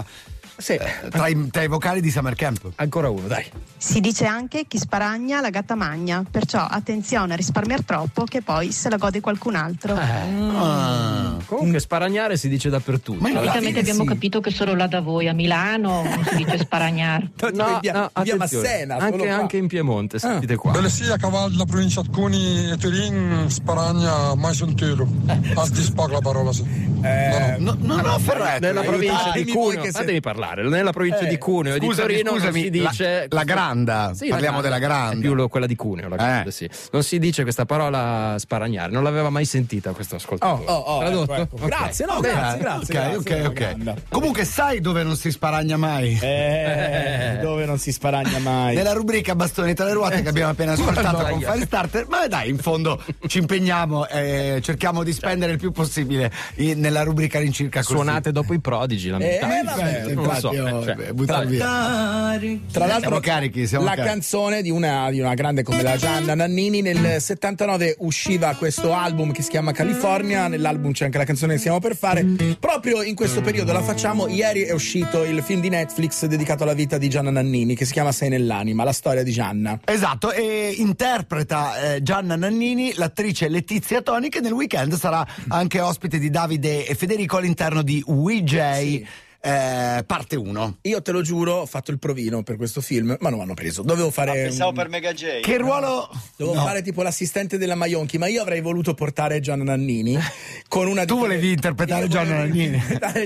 i vocali di Summer Camp. Ancora uno, dai. Si dice anche chi sparagna la gatta magna, perciò attenzione a risparmiare troppo che poi se la gode qualcun altro. Comunque sparagnare si dice dappertutto. Ma solitamente abbiamo capito che solo là da voi a Milano non si dice sparagnare. No, via Massena, anche in Piemonte, sentite qua. Belle sia cavallo la provincia di Cuni e Turin sparagna mai sentito. A dispoco la parola sì. No, Ferretto. Nella provincia di Cuneo, devi parlare. Nella provincia di Cuneo e di Torino non si dice la Granda. Sì, parliamo della Granda. È più quella di Cuneo, la Granda, sì. Non si dice questa parola sparagnare, non l'aveva mai sentita questo ascoltatore. Tradotto? Ecco. Grazie, grazie. Ok. Comunque sai dove non si sparagna mai? Dove non si sparagna mai? Nella rubrica Bastoni tra le ruote che abbiamo appena ascoltato con Fire Starter, ma dai, in fondo ci impegniamo e cerchiamo di spendere il più possibile nella rubrica Rincirca così. Suonate dopo i prodigi, la metà. Buttar via. Tra l'altro siamo carichi, canzone di una grande come la Gianna Nannini. Nel 79 usciva questo album che si chiama California, nell'album c'è anche la canzone che stiamo per fare. Proprio in questo periodo la facciamo. Ieri è uscito il film di Netflix dedicato alla vita di Gianna Nannini che si chiama Sei nell'anima, la storia di Gianna. Esatto, e interpreta Gianna Nannini l'attrice Letizia Toni, che nel weekend sarà anche ospite di Davide e Federico all'interno di WeJ. Parte 1. Io te lo giuro, ho fatto il provino per questo film, ma non mi hanno preso. Dovevo fare. Pensavo per Mega J. Che ruolo? Dovevo fare tipo l'assistente della Maionchi, ma io avrei voluto portare Gianna Nannini con una. Tu volevi interpretare Gianna Nannini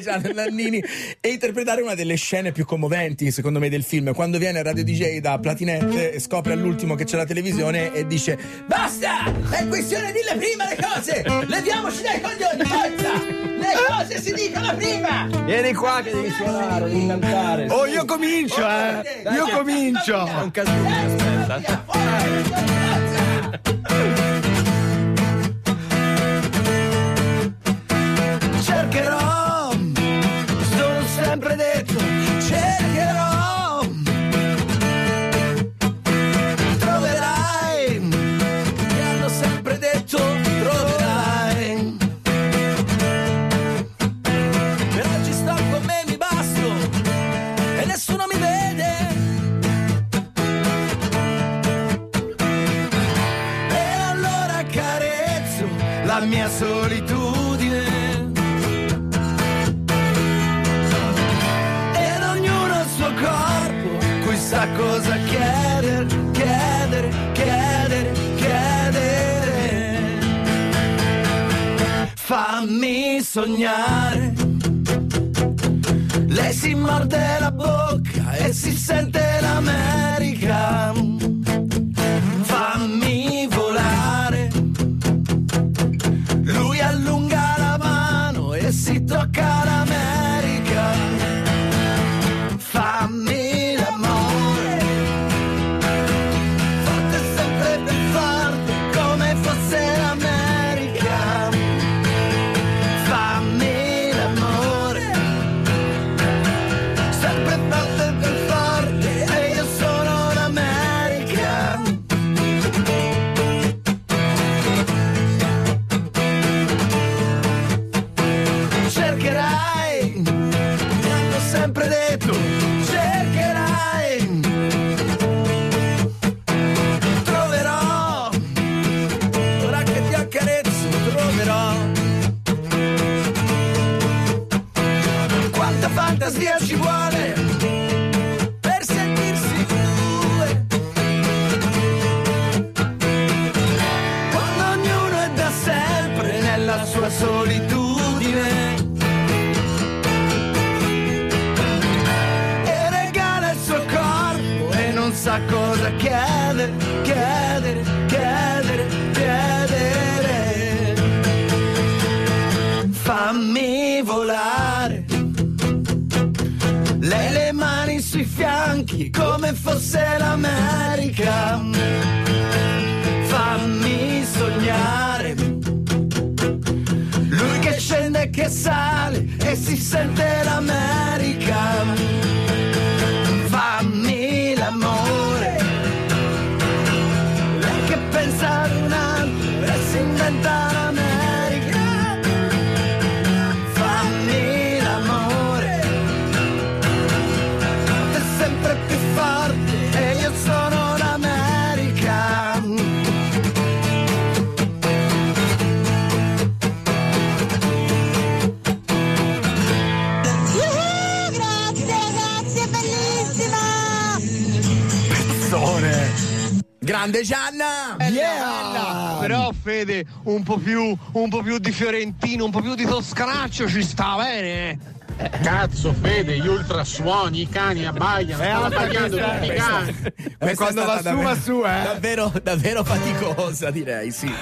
e interpretare una delle scene più commoventi, secondo me, del film. Quando viene il radio DJ da Platinette e scopre all'ultimo che c'è la televisione e dice: basta! È questione di dire prima le cose! Leviamoci dai coglioni, forza! Le cose si dicono prima! Vieni qua che devi suonare, devi cantare. Oh, io comincio, io comincio. È un casino, aspetta. Cercherò, sono sempre detto, cercherò. Troverai, mi hanno sempre detto, troverai. Nessuno mi vede e allora accarezzo la mia solitudine ed ognuno il suo corpo cui sa cosa chiedere fammi sognare. Lei si morde la bocca e si sente l'America. Fammi volare. Lui allunga la mano e si tocca l'America. Fammi l'amore. Forte sempre più forte come fosse l'America. Fammi l'amore. Sempre forte più forte sa cosa chiedere, chiedere, chiedere, chiedere. Fammi volare, lei le mani sui fianchi come fosse l'America. Fammi sognare, lui che scende e che sale e si sente l'America. Fammi l'amore, lei che pensa ad un altro e si inventa l'America. Fammi l'amore, è sempre più forte e io sono l'America. Grande Gianna! Yeah! Però Fede, un po' più di fiorentino, un po' più di toscanaccio ci sta bene. Cazzo Fede, gli ultrasuoni, i cani abbaiano, stanno abbaiando tutti i cani. Quando va su, va su, Davvero, davvero faticosa, direi, sì.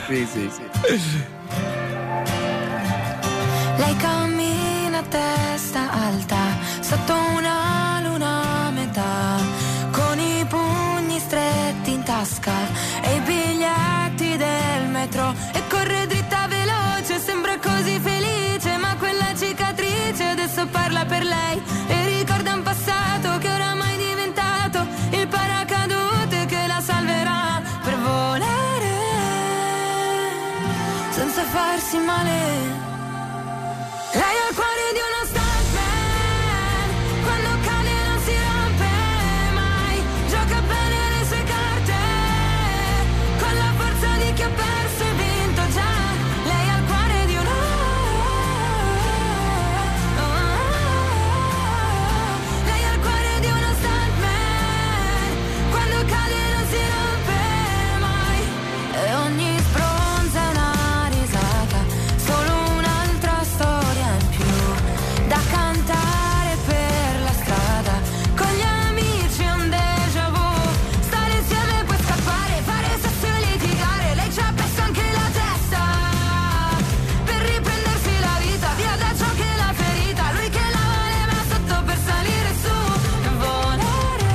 Lei cammina a testa alta, sotto una luna a metà, con i pugni stretti in tasca e i biglietti del metro, e corre dritta veloce, sembra così felice, ma quella cicatrice adesso parla per lei e ricorda un passato che oramai è diventato il paracadute che la salverà per volare senza farsi male. Lei ha il cuore di uno stuntman, quando cade non si rompe mai, gioca bene le sue carte, con la forza di chi ha perso e vinto già. Lei ha il cuore di uno, lei ha il cuore di uno stuntman, quando cade non si rompe mai, e ogni sbronza è una risata, solo un'altra storia in più da cantare per la strada, con gli amici un déjà vu, stare insieme e poi scappare, fare sesso e litigare, lei ci ha perso anche la testa per riprendersi la vita, via da ciò che l'ha ferita, lui che la voleva sotto per salire su e volare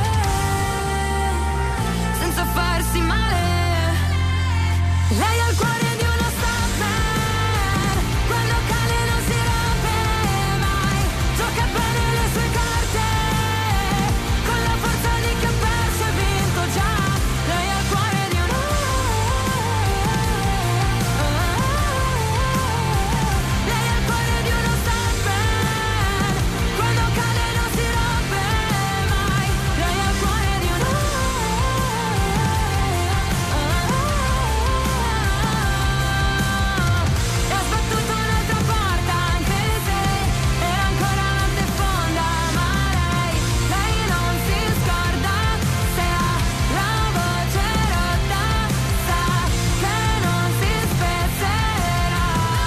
senza farsi male. Lei ha il cuore di uno stuntman, quando cade non si rompe mai, gioca bene le sue carte, con la forza di chi ha perso e vinto già. Lei ha il cuore di uno, lei ha il cuore di uno stuntman, quando cade non si rompe mai, lei ha il cuore di uno. E ha sbattuto un'altra porta anche se era ancora notte fonda, ma lei non si scorda, se ha la voce rotta sa che non si spezzerà.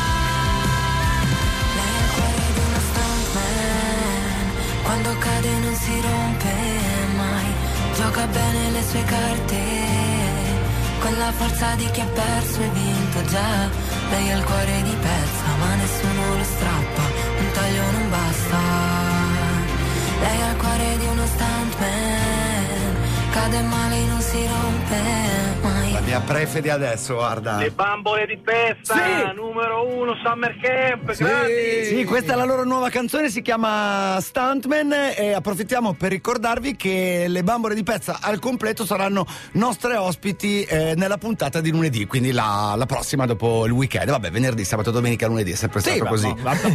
Lei ha il cuore di uno stuntman, quando cade non si rompe mai, gioca bene le sue carte, con la forza di chi ha perso e vinto già. Lei ha il cuore di pezza, ma nessuno lo strappa, un taglio non basta. Lei ha il cuore di uno stuntman, cade male non si rompe mai. La mia prefe di adesso, guarda. Le bambole di pezza, Sì. numero 1 Summer Camp, Sì. grandi. Sì, questa è la loro nuova canzone, si chiama Stuntman, e approfittiamo per ricordarvi che le bambole di pezza al completo saranno nostre ospiti nella puntata di lunedì, quindi la prossima dopo il weekend. Vabbè, venerdì, sabato, domenica, lunedì, è sempre stato così.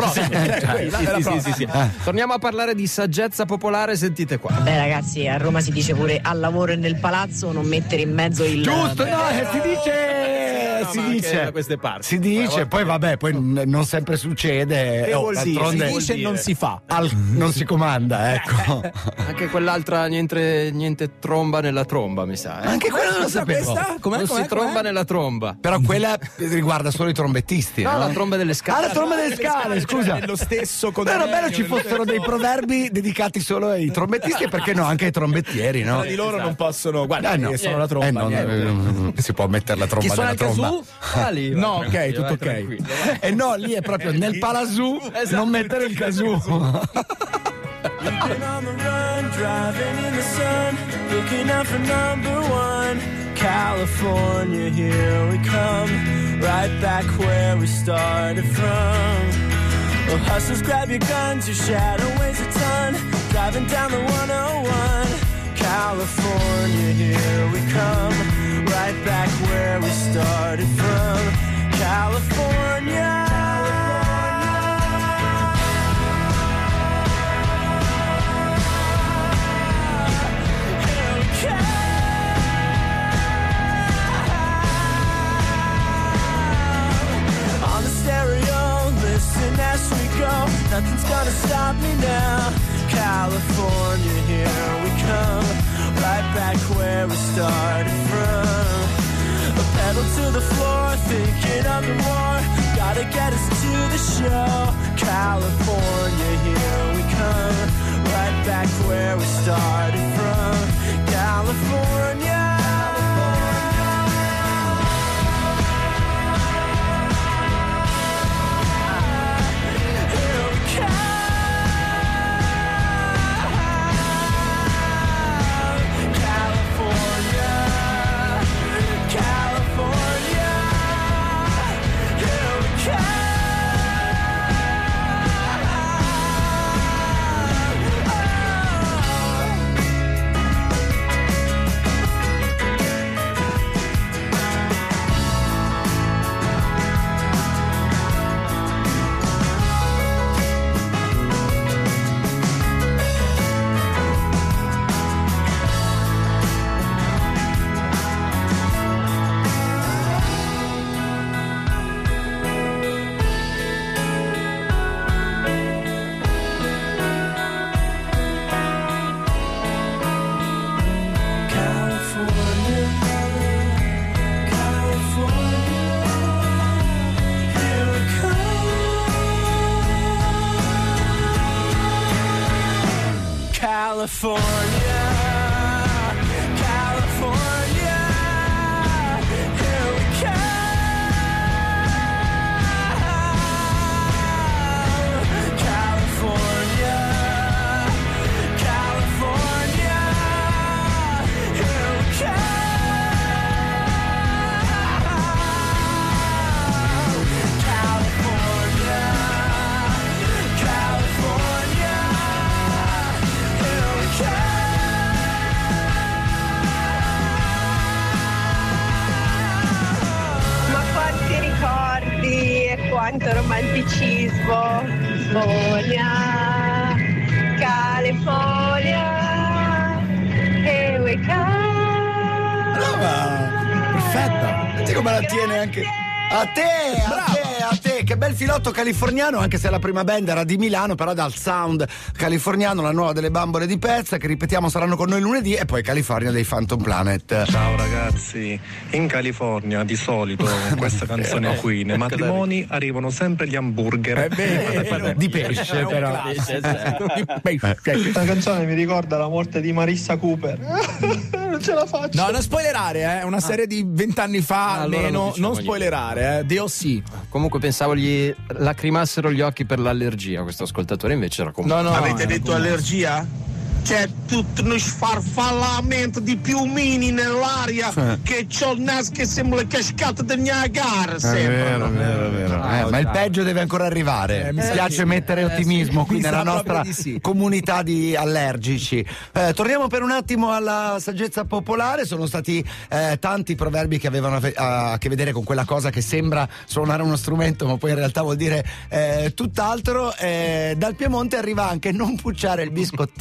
Sì. Torniamo a parlare di saggezza popolare, sentite qua. Beh ragazzi, a Roma si dice pure al lavoro e nel palazzo non mettere in mezzo il... Giusto, no, si dice si dice da queste parti. Si dice, poi vabbè, poi non sempre succede. Che vuol dire? Si dice e non si fa. Non si comanda, ecco. Anche quell'altra niente tromba nella tromba, mi sa. Anche quella non lo sapevo. Non si tromba nella tromba. Però quella riguarda solo i trombettisti. No, la tromba delle scale. La tromba delle scale, scusa. È lo stesso con era bello ci fossero dei proverbi dedicati solo ai trombettisti e perché no, anche ai trombettieri, no? Tra di loro non possono, guarda, sono la tromba. Non si può mettere la tromba nella tromba. Lì, no, ok, tutto ok. E no, lì è proprio nel palazzo non mettere il casù. We've been on the run, driving in the sun, looking out for number one. California, here we come, right back where we started from. Well, hustlers, grab your guns, your shadow weighs a ton, driving down the 101. California, here we come, right back where we started from. California. On the stereo, listen as we go. Nothing's gonna stop me now. California, here we come, right back where we started from. A pedal to the floor, thinking of the war. Gotta get us to the show. California, here we come, right back where we started from. California. California, California, here we come. California, California, here we come. California, California. Ma quanti ricordi e quanto romanticismo. Sogna, California, here we come. Perfetta. Senti come la tiene anche a te, a te, che bel filotto californiano, anche se la prima band era di Milano, però dal sound californiano, la nuova delle Bambole di Pezza, che ripetiamo saranno con noi lunedì, e poi California dei Phantom Planet. Ciao ragazzi, in California di solito con questa canzone qui nei matrimoni arrivano sempre gli hamburger di pesce, però questa canzone mi ricorda la morte di Marissa Cooper. Non ce la faccio. No, non spoilerare, una serie di 20 anni fa almeno, non spoilerare. DOC. Comunque pensavo gli lacrimassero gli occhi per l'allergia. Questo ascoltatore invece era comunque. No, avete detto allergia? C'è tutto uno sfarfallamento di piumini nell'aria che c'ho il naso che sembra cascata del Niagara. Vero. Ma il peggio deve ancora arrivare. Mi spiace mettere ottimismo qui nella nostra comunità di allergici. Torniamo per un attimo alla saggezza popolare. Sono stati tanti proverbi che avevano a che vedere con quella cosa che sembra suonare uno strumento, ma poi in realtà vuol dire tutt'altro. Dal Piemonte arriva anche non pucciare il biscottino. Dove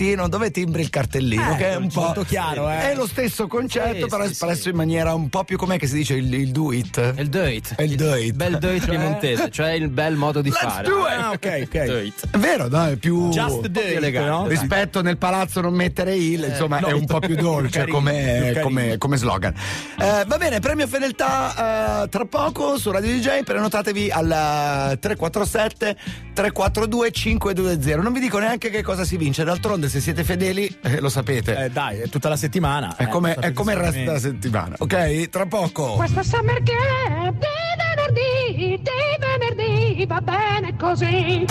e timbri il cartellino, che è un po' molto chiaro, È lo stesso concetto, però espresso in maniera un po' più, com'è che si dice, il do it? Il do it. Il do it. Bel do it piemontese, cioè il bel modo di fare. Do it. Ah, ok. Do it. È vero, no? È più Just do it, elegante, no? rispetto nel palazzo non mettere il, insomma, no, è un po' più dolce carino, come slogan. Va bene, premio fedeltà tra poco su Radio DJ, prenotatevi al 347 342 520. Non vi dico neanche che cosa si vince, d'altronde se siete fedeli lo sapete. Dai, è tutta la settimana. È come il resto della settimana. Ok, tra poco. Questo Summer Camp di venerdì va bene così.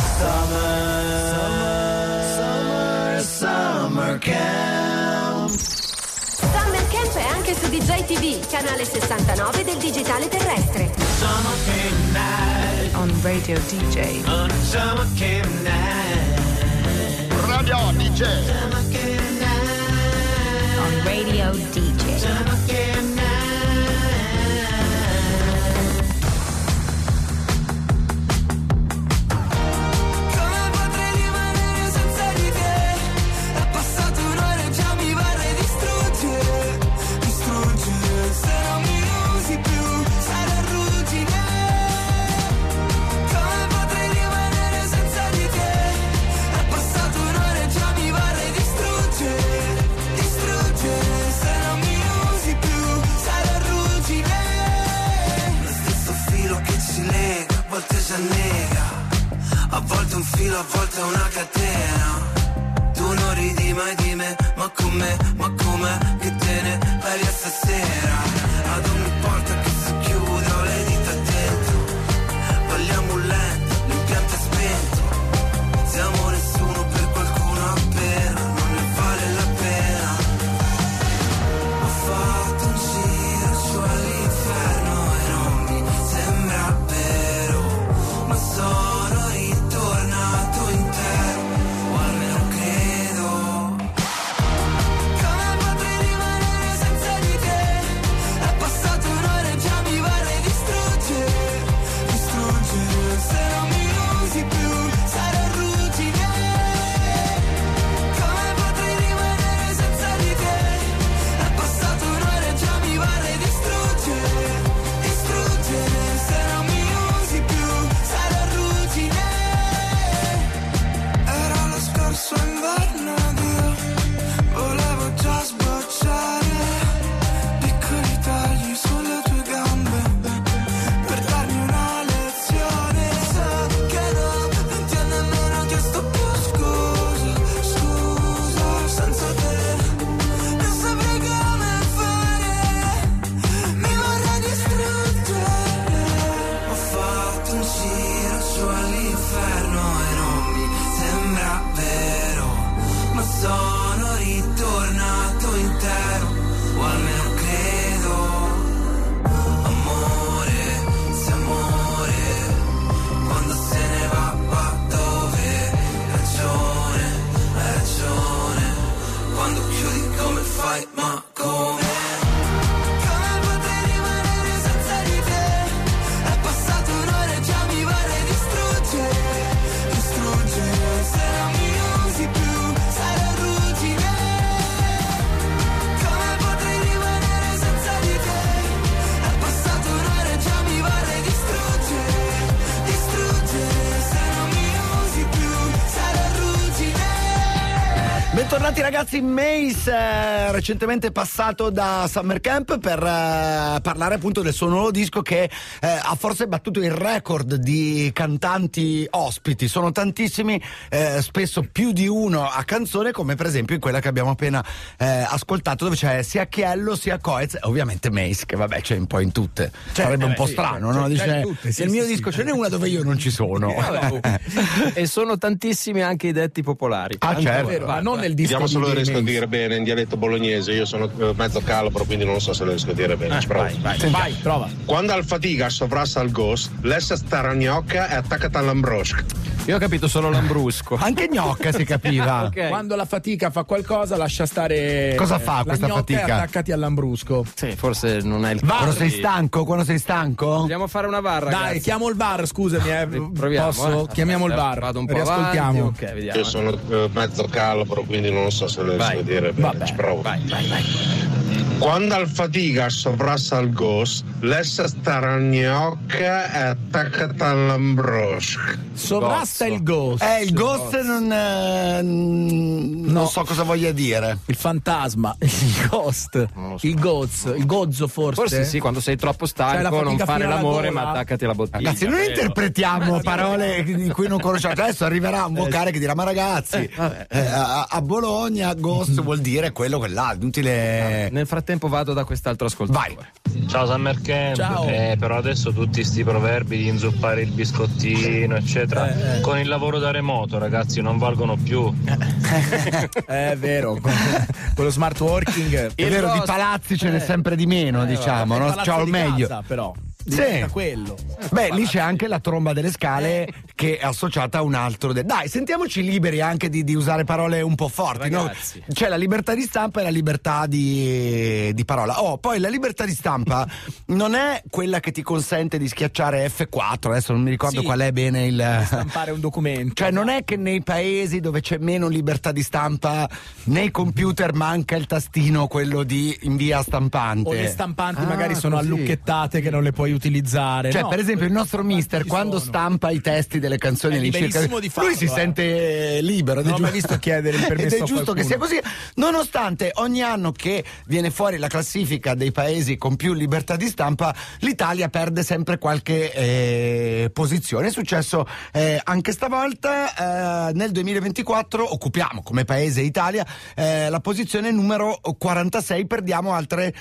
Summer Camp. Summer Camp è anche su DJ TV, canale 69 del digitale terrestre. On Radio DJ. On Summer Camp Night. Radio DJ. On Radio DJ. Summer Camp Night. Come potrei rimanere senza di te? È passato un'ora e già mi vorrei distruggere. Se non mi usi più sarò ruggine. Come potrei rimanere senza di te? È passato un'ora e già mi vorrei distruggere. Se non mi usi più sarò ruggine. Lo stesso filo che ci lega, a volte ci annega. A volte un filo, a volte una catena. Tu non ridi mai di me, ma com'è che te ne vai via stasera? Ad ogni porta che si chiude ho le dita dentro. Balliamo lento, l'impianto è spento. Siamo nessuno per qualcuno appena, non ne vale la pena. Ho fatto un giro su all'inferno e non mi sembra vero, ma sono ritornato intero, o almeno credo. Come potrei rimanere senza di te? È passato un'ora e già mi vorrei distruggere. Se non mi usi più sarò ruggine. Come potrei rimanere senza di te? È passato un'ora e già mi vorrei distruggere. Se non mi usi più sarò ruggine. Era lo scorso inverno ed io volevo già sbocciare piccoli tagli sulle tue gambe per darmi una lezione. So che non ti ho nemmeno chiesto più scusa. Senza te non saprei come fare, mi vorrei distruggere. Ho fatto un giro su all'inferno e non mi sembra vero, ma sono ritornato intero, o almeno credo. Amore, se amore, quando se ne va dove? Hai ragione, quando chiudi come fai, ma come? Come potrei rimanere senza di te? È passato un'ora e già mi vorrei distruggere. Se non mi usi più sarò ruggine. Come potrei rimanere senza di te? È passato un'ora e già mi vorrei distruggere. Se non mi usi più sarò ruggine. Bentornati ragazzi, Mace recentemente passato da Summer Camp per parlare appunto del suo nuovo disco che ha forse battuto il record di cantanti ospiti. Sono tantissimi, spesso più di uno a canzone, come per esempio in quella che abbiamo appena ascoltato, dove c'è sia Chiello sia Coez e ovviamente Mace, che vabbè c'è un po' in tutte. Sarebbe un po' strano, no? Dice, nel mio disco ce n'è una dove io non ci sono. E sono tantissimi anche i detti popolari. Ah, certo. Ma non nel disco. Vediamo se lo riesco a Mace. dire bene in dialetto bolognese. Io sono mezzo calabro, quindi non so se lo riesco a dire bene. Ci provo. Vai, prova. Quando al fatiga sovrassa al gos, lascia stare a gnocca e attaccata all'ambrosca. Io ho capito solo Lambrusco. Anche gnocca si capiva. Okay. Quando la fatica fa qualcosa, lascia stare. Cosa fa questa fatica? Attaccati al Lambrusco. Sì, forse non è il caso. Quando sei stanco? Vogliamo fare una VAR, ragazzi? Dai, chiamo il VAR, scusami. Proviamo. Posso? Chiamiamo il VAR. Vado un po' Riascoltiamo. avanti. Ok, vediamo. Io sono mezzo calabro, quindi non so se lo riesco a vedere. Ci provo. Vai. Quando al fatica sovrasta al ghost, lascia stare a gnocca e attaccata all'ambrosco. Sovrasta il ghost. Il ghost non so cosa voglia dire. Il fantasma, il ghost, il gozzo forse. Forse sì, quando sei troppo stanco non fare l'amore ma attaccati alla bottiglia. Ragazzi, noi interpretiamo parole di cui non conosciamo. Adesso arriverà un vocale che dirà: ma ragazzi, a Bologna ghost vuol dire quello là, inutile. Nel frattempo vado da quest'altro ascoltatore. Vai. Ciao Summer Camp. Ciao. Però adesso tutti sti proverbi di inzuppare il biscottino eccetera con il lavoro da remoto, ragazzi, non valgono più. È vero, con lo smart working. È vero, di palazzi ce n'è sempre di meno, diciamo, no? Ciao, il meglio. Casa, però. Sì. Quello. Beh, lì c'è anche la tromba delle scale che è associata a un altro. Dai, sentiamoci liberi anche di usare parole un po' forti, no? C'è la libertà di stampa e la libertà di parola. Poi la libertà di stampa non è quella che ti consente di schiacciare F4, adesso non mi ricordo qual è bene il stampare un documento. Cioè non è che nei paesi dove c'è meno libertà di stampa nei computer manca il tastino, quello di invia stampante. O le stampanti magari sono allucchettate che non le puoi utilizzare. Cioè, no, per esempio, il nostro mister quando stampa i testi delle canzoni all'incirca, lui si sente libero. Non ho mai visto chiedere il permesso. Ed è giusto che sia così, nonostante ogni anno che viene fuori la classifica dei paesi con più libertà di stampa, l'Italia perde sempre qualche posizione. È successo anche stavolta. Nel 2024 occupiamo come paese Italia la posizione numero 46, perdiamo altre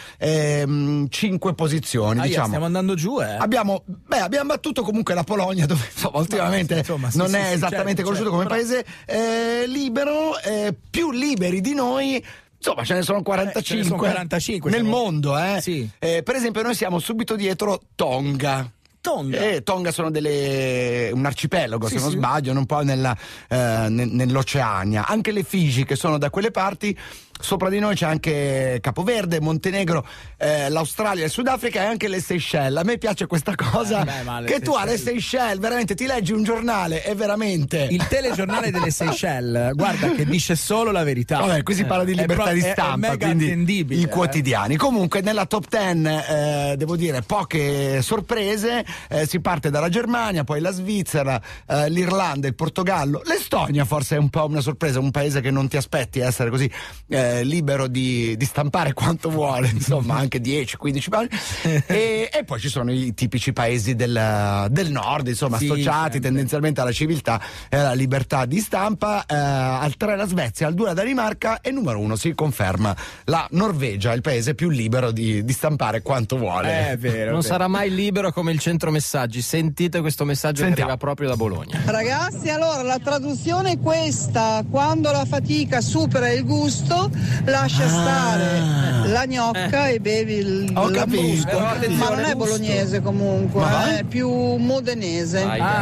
5 posizioni. Diciamo. Stiamo andando giù. Abbiamo battuto comunque la Polonia, dove ultimamente non è esattamente conosciuto come paese libero, più liberi di noi. Insomma, ce ne sono 45, nel mondo. Per esempio, noi siamo subito dietro Tonga. Tonga sono un arcipelago, se non sbaglio, un po' nell'Oceania. Anche le Figi, che sono da quelle parti. Sopra di noi c'è anche Capoverde, Montenegro, l'Australia, il Sudafrica e anche le Seychelles. A me piace questa cosa che tu alle Seychelles veramente ti leggi un giornale e veramente il telegiornale delle Seychelles, guarda che dice solo la verità. Vabbè, qui si parla di libertà di stampa, quindi i quotidiani. Comunque nella top 10 devo dire poche sorprese. Si parte dalla Germania, poi la Svizzera, l'Irlanda, il Portogallo, l'Estonia forse è un po' una sorpresa, un paese che non ti aspetti essere così libero di stampare quanto vuole, insomma anche 10-15 pagine. E poi ci sono i tipici paesi del nord, insomma, associati tendenzialmente alla civiltà e alla libertà di stampa. Al 3 la Svezia, al 2 la Danimarca e numero 1 si conferma la Norvegia, il paese più libero di stampare quanto vuole. È vero, non sarà mai libero come il centro messaggi. Sentite questo messaggio che arriva proprio da Bologna. Ragazzi, allora la traduzione è questa: quando la fatica supera il gusto, lascia stare la gnocca e bevi il lambrusco. Ma non è bolognese comunque, è più modenese.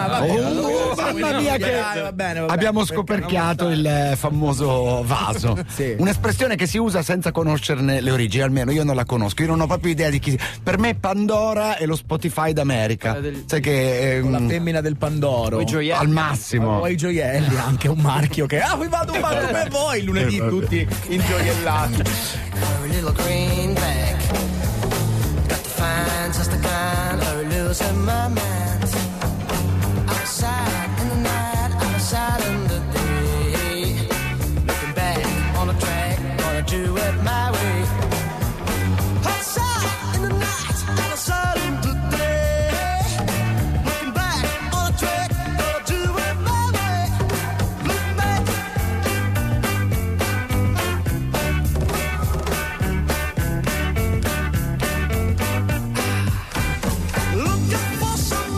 Mamma mia, che abbiamo scoperchiato il famoso vaso. Un'espressione che si usa senza conoscerne le origini, almeno io non la conosco, io non ho proprio idea di chi. Per me Pandora è lo Spotify d'America. Sai che la femmina del Pandoro al massimo. O i gioielli, anche un marchio che vi vado un marchio per voi lunedì tutti ingioiellati. Little greenback, got to find just the kind of losing my mind. Outside in the night, outside in the day. Looking back on the track, gonna do it my way. Outside in the night, outside in the day. Looking back on the track, gonna do it my way. Look back. Looking for some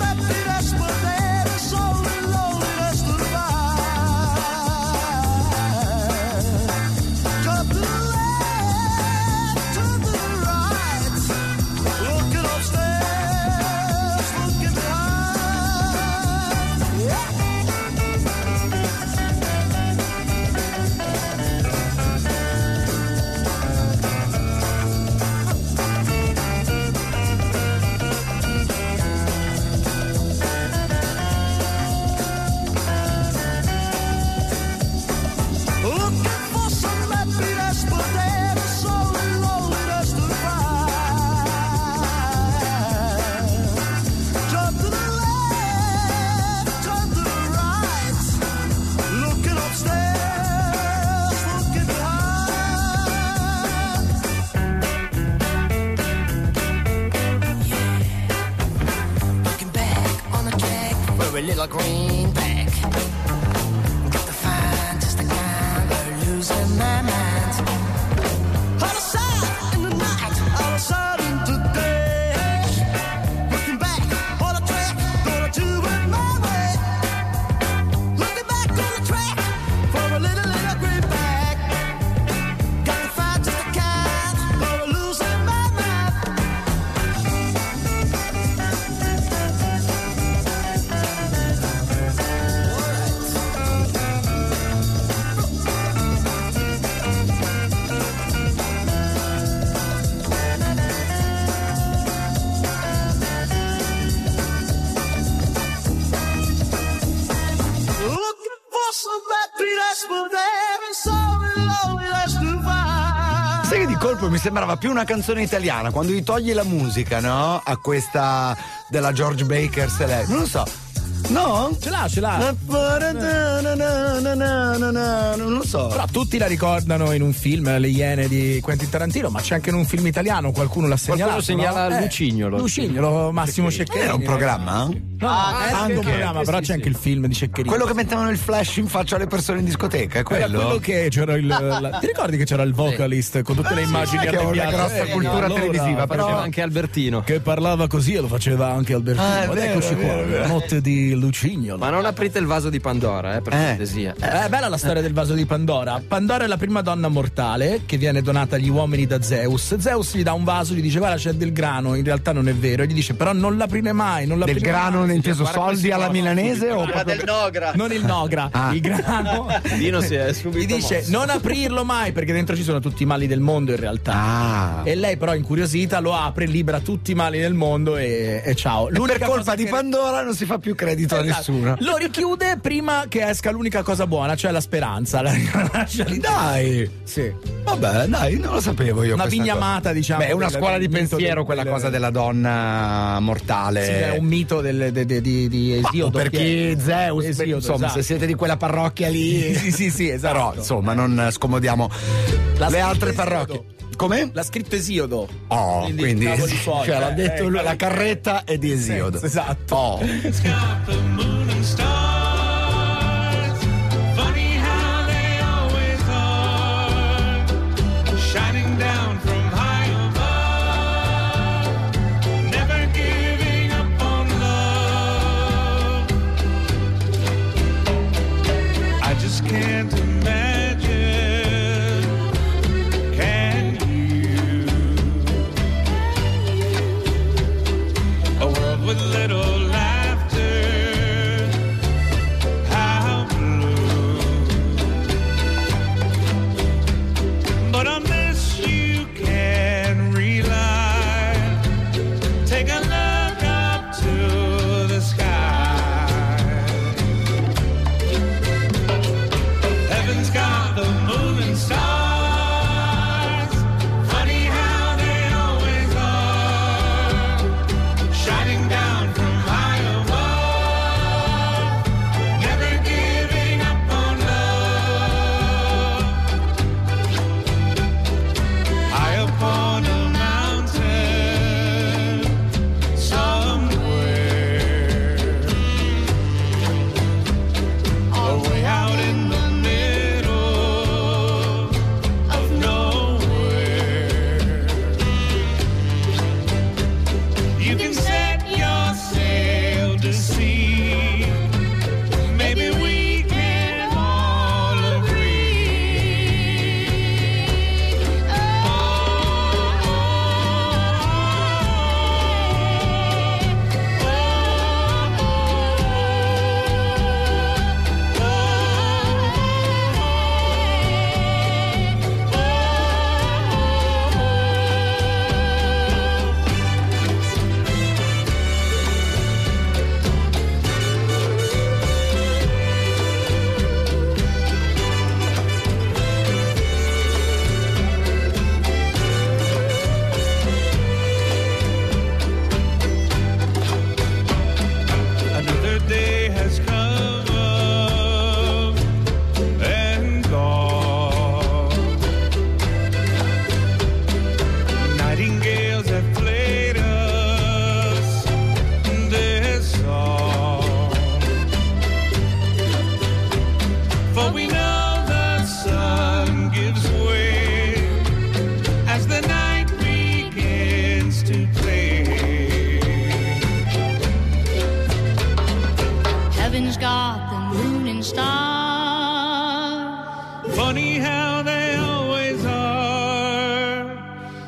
little greenback. Got to find just the kind of losing my mind. Out of sight in the night, out of sight in today. Looking back on the track, gonna do it my way. Looking back on the track for a little greenback. Got to find just the kind of losing my mind. Looking for some happiness, but there is so loneliness to find. Sai che di colpo mi sembrava più una canzone italiana quando gli togli la musica, no? A questa della George Baker Select. Non lo so. No? Ce l'ha. Non lo so. Però tutti la ricordano in un film, Le Iene di Quentin Tarantino, ma c'è anche in un film italiano, qualcuno l'ha segnalato. Qualcuno segnala Lucignolo. Lucignolo, Massimo Ceccherini. Era un programma? No, è anche un programma, però c'è anche il film di Ceccherini. Quello che mettevano il flash in faccia alle persone in discoteca, è quello? Era quello che c'era ti ricordi che c'era il vocalist con tutte le immagini che aveva una grossa cultura televisiva, però faceva anche Albertino. Che parlava così e lo faceva anche Albertino. Eccoci qua, la notte di Lucignolo. Ma non aprite il vaso di Pandora, per cortesia. È bella la storia del vaso di Pandora. Pandora è la prima donna mortale che viene donata agli uomini da Zeus. Zeus gli dà un vaso, gli dice guarda c'è del grano, in realtà non è vero, e gli dice però non l'aprire mai, non l'aprire del grano mai. Inteso soldi alla milanese o Era del Nogra? Non il Nogra, il grano. Dino si è subito gli dice mosso. non aprirlo mai perché dentro ci sono tutti i mali del mondo in realtà. E lei però incuriosita lo apre, libera tutti i mali del mondo e ciao. Per colpa di Pandora non si fa più credito a nessuno. Lo richiude prima che esca l'unica cosa buona, cioè la speranza. Dai! Sì. Vabbè, dai, non lo sapevo io. Una vignamata, diciamo. Beh, è una scuola di pensiero quella cosa della donna mortale. Sì, è un mito di Esiodo. Perché Zeus, Esiodo, insomma, esatto. Se siete di quella parrocchia lì. sì, esatto. Però, insomma, non scomodiamo le altre parrocchie. Come? L'ha scritto Esiodo. Oh, quindi suoi, cioè, l'ha detto lui, la carretta è di Esiodo. Esatto. Oh. Can't imagine, can you? A world with little laughter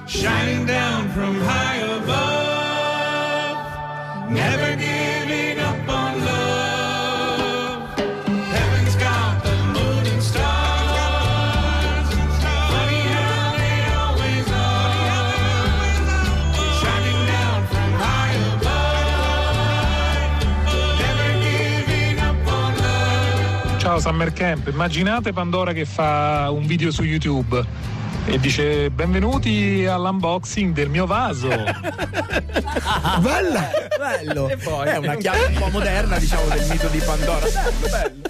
shining down from high above, never giving up on love. Heaven's got the moon and stars, funny how they always are, shining down from high above, never giving up on love. Ciao Summer Camp, immaginate Pandora che fa un video su YouTube e dice benvenuti all'unboxing del mio vaso. Bello. E poi? È una chiave un po' moderna, diciamo, del mito di Pandora. Bello.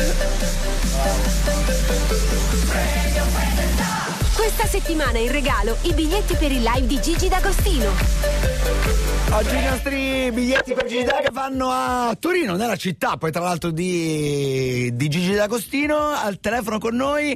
Questa settimana in regalo i biglietti per il live di Gigi D'Agostino. Oggi i nostri biglietti per Gigi D'Agostino che vanno a Torino, nella città, poi tra l'altro di Gigi D'Agostino. Al telefono con noi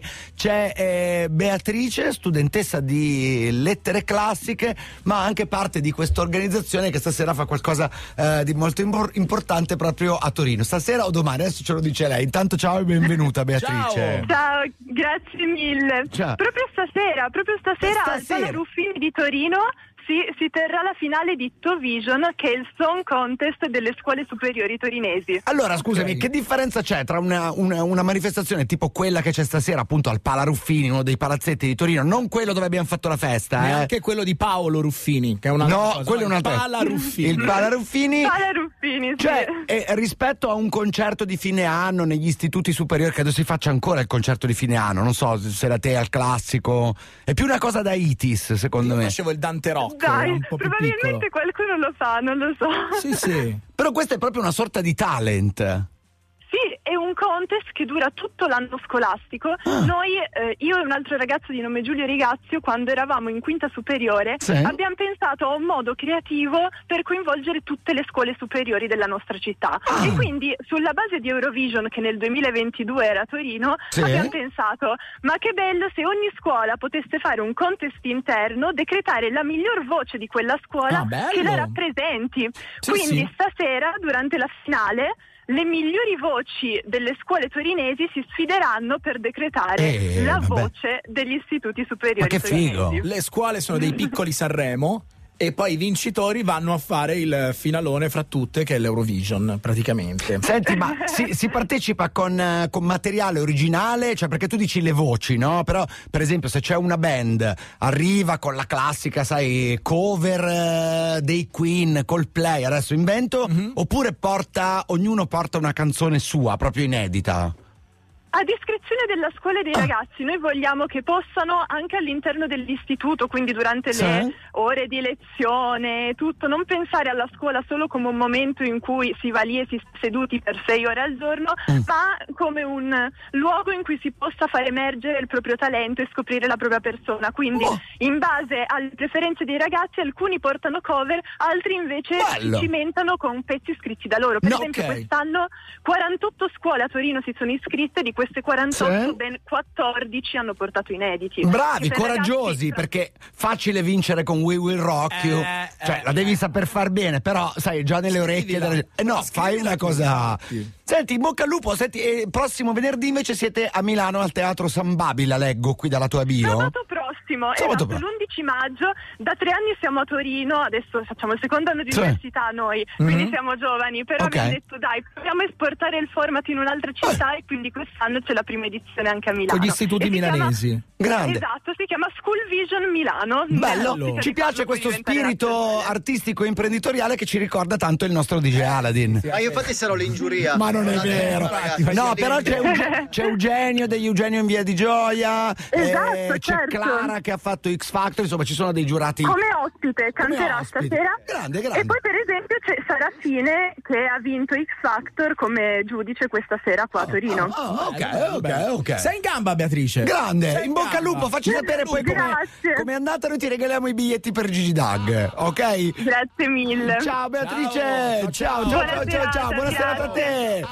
c'è Beatrice, studentessa di lettere classiche, ma anche parte di questa organizzazione che stasera fa qualcosa di molto importante proprio a Torino. Stasera o domani, adesso ce lo dice lei. Intanto ciao e benvenuta Beatrice. Ciao, grazie mille. Ciao. Proprio stasera al Pala Ruffini di Torino si terrà la finale di TOVision, che è il song contest delle scuole superiori torinesi. Allora, scusami, che differenza c'è tra una manifestazione tipo quella che c'è stasera appunto al Pala Ruffini, uno dei palazzetti di Torino, non quello dove abbiamo fatto la festa, Neanche quello di Paolo Ruffini, che è un'altra cosa. Quello è un altro. Pala Ruffini. Il Pala Ruffini. Pala Ruffini, sì. Cioè, rispetto a un concerto di fine anno negli istituti superiori, credo si faccia ancora il concerto di fine anno, non so se la te al classico, è più una cosa da ITIS, secondo me. Facevo il Dante Rock. Dai, un po' più probabilmente piccolo. qualcuno lo fa, non lo so. Sì. Però questo è proprio una sorta di talent. Sì, è un contest che dura tutto l'anno scolastico. Noi, io e un altro ragazzo di nome Giulio Rigazio, quando eravamo in quinta superiore, abbiamo pensato a un modo creativo per coinvolgere tutte le scuole superiori della nostra città. E quindi, sulla base di Eurovision, che nel 2022 era a Torino, abbiamo pensato, ma che bello se ogni scuola potesse fare un contest interno, decretare la miglior voce di quella scuola che la rappresenti. Quindi stasera, durante la finale, le migliori voci delle scuole torinesi si sfideranno per decretare la voce degli istituti superiori. Ma che torinesi. figo! Le scuole sono dei piccoli Sanremo e poi i vincitori vanno a fare il finalone fra tutte, che è l'Eurovision praticamente. Senti, ma si partecipa con materiale originale? Cioè, perché tu dici le voci, no? Però, per esempio, se c'è una band, arriva con la classica, sai, cover dei Queen, Coldplay, adesso invento, oppure ognuno porta una canzone sua, proprio inedita? A discrezione della scuola e dei ragazzi, noi vogliamo che possano anche all'interno dell'istituto, quindi durante le ore di lezione, tutto, non pensare alla scuola solo come un momento in cui si va lì e si sta seduti per 6 ore al giorno, ma come un luogo in cui si possa far emergere il proprio talento e scoprire la propria persona. Quindi in base alle preferenze dei ragazzi, alcuni portano cover, altri invece si cimentano con pezzi scritti da loro. Per esempio quest'anno 48 scuole a Torino si sono iscritte, di queste 48 ben 14 hanno portato inediti. Bravi, coraggiosi, perché facile vincere con We Will Rock You, cioè la devi saper far bene, però sai, già nelle orecchie fai una cosa. Senti, in bocca al lupo. Senti, prossimo venerdì invece siete a Milano al Teatro San Babila, leggo qui dalla tua bio. Sabato prossimo, l'11 maggio. Da 3 anni siamo a Torino, adesso facciamo il secondo anno di università noi, quindi siamo giovani, però abbiamo detto dai, proviamo a esportare il format in un'altra città e quindi quest'anno c'è la prima edizione anche a Milano. Con gli istituti milanesi. Grande. Esatto, si chiama School Vision Milano. Bello, ci piace questo spirito artistico e imprenditoriale che ci ricorda tanto il nostro DJ Aladdin. Ma io infatti sarò l'ingiuria. Ma non è vero. No, però c'è Eugenio degli Eugenio in Via di Gioia, c'è Clara che ha fatto X Factor, insomma ci sono dei giurati. Come ospite, canterà stasera. Grande. E poi per esempio c'è Sarafine che ha vinto X Factor come giudice questa sera qua a Torino. Ok. Sei in gamba, Beatrice. Grande, in bocca al lupo, facci sapere poi come è andata, noi ti regaliamo i biglietti per Gigi Dag, ok? Grazie mille. Ciao Beatrice, ciao, buona serata a te.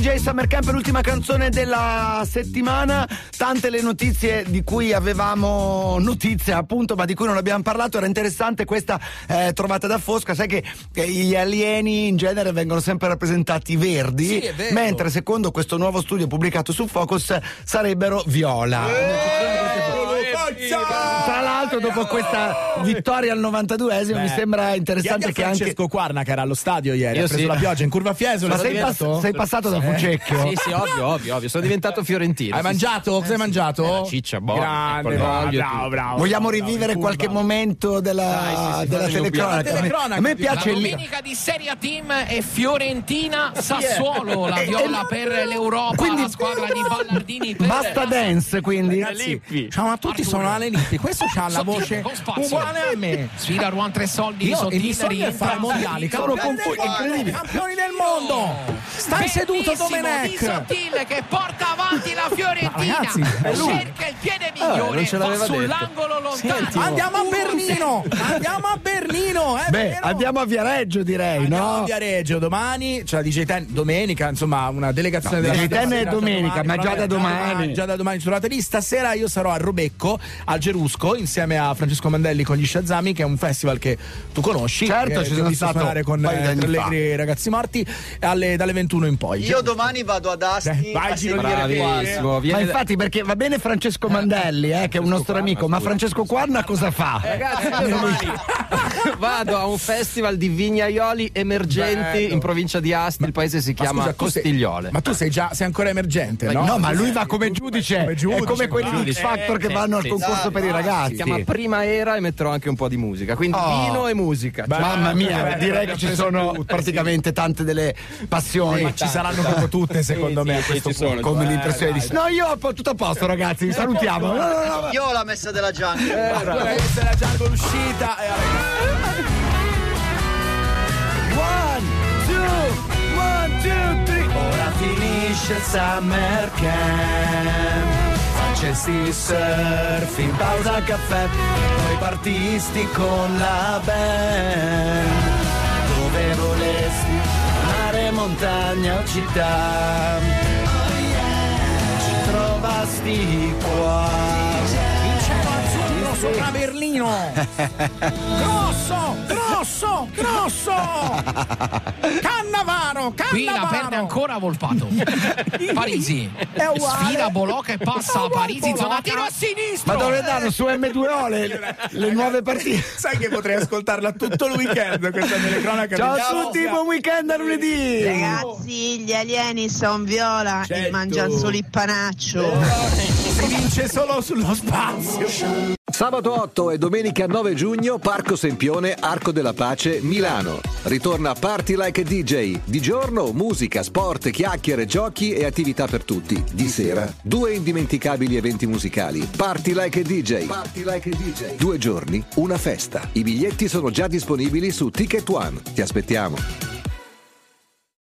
DJ Summer Camp, l'ultima canzone della settimana. Tante le notizie di cui avevamo notizia, appunto, ma di cui non abbiamo parlato. Era interessante questa trovata da Fosca. Sai che gli alieni in genere vengono sempre rappresentati verdi, sì, è vero. mentre secondo questo nuovo studio pubblicato su Focus sarebbero viola. Tra l'altro, dopo questa vittoria al 92esimo, mi sembra interessante che anche Francesco Quarna, che era allo stadio ieri, Io ha preso sì. la pioggia in curva Fiesole. Ma sei passato da Fucecchio? Sì, ovvio. Sono diventato fiorentino. Hai mangiato? Cosa hai mangiato? La ciccia, Grande, bravo. Vogliamo rivivere qualche momento della telecronaca? A me piace la domenica di Serie Team è Fiorentina Sassuolo, la viola per l'Europa, quindi, la squadra di Ballardini per basta dance, quindi. Ma tutti sono analiti, questo c'ha la voce uguale a me. Sfida Ruan Tre Soldi, Il sogno è fare mondiali, sono incredibili, campioni del mondo. Stai seduto, Domenech. Di Sottile che porta avanti la Fiorentina. Ragazzi, è lui. Cerca il piede migliore, va sull'angolo lontano. Andiamo a Berlino. Andiamo a Viareggio, direi, a Viareggio domani, c'è la DJ Ten, domenica, insomma, una delegazione della DJ Ten è domenica, ma già da domani. Già da domani sulla lì. Stasera io sarò a Robecco, al Gerusco, insieme a Francesco Mandelli con gli Shazami, che è un festival che tu conosci. Certo, ci sono stato suonare con Allegri Ragazzi Morti dalle 21 in poi. Io domani vado ad Asti a Bravissimo. Ma infatti, perché va bene Francesco Mandelli, che è un nostro amico, ma Francesco Quarna cosa fa? Ragazzi, io domani vado a un festival di vignaioli emergenti in provincia di Asti. Il paese si chiama Costigliole. Ma tu sei ancora emergente, no? No, ma lui va come giudice. È come quelli di X Factor che vanno al concorso per i ragazzi. Si chiama Prima Era e metterò anche un po' di musica. Quindi vino e musica. Mamma mia, direi che ci sono praticamente tante delle passioni. Ma ci saranno proprio tutte, secondo me, a questo punto. Come l'impressione di no, io ho tutto a posto, ragazzi, vi salutiamo. Io ho la messa della Jungle. La messa della Jungle uscita. 1, 2, 3. Ora finisce il Summer Camp. Facesti surf in pausa caffè, poi partisti con la band. Dove volesti, mare, montagna o città, ci trovasti qua. Il cielo azzurro sopra Berlino. Grosso. Cannavaro. Qui la perde ancora Volpato. Parisi sfida Bolocca e passa a Parisi, zona tiro a sinistra. Ma dove danno su M2O le nuove partite? Sai che potrei ascoltarla tutto il weekend, questa telecronaca. Ciao a tutti, buon weekend a lunedì. Ragazzi, gli alieni son viola e mangiano solo il panaccio. Si vince solo sullo spazio. Sabato 8 e domenica 9 giugno, Parco Sempione, Arco della Pace, Milano. Ritorna Party Like a DJ. Di giorno, musica, sport, chiacchiere, giochi e attività per tutti. Di sera, 2 indimenticabili eventi musicali. Party Like a DJ. 2 giorni, una festa. I biglietti sono già disponibili su Ticket One. Ti aspettiamo.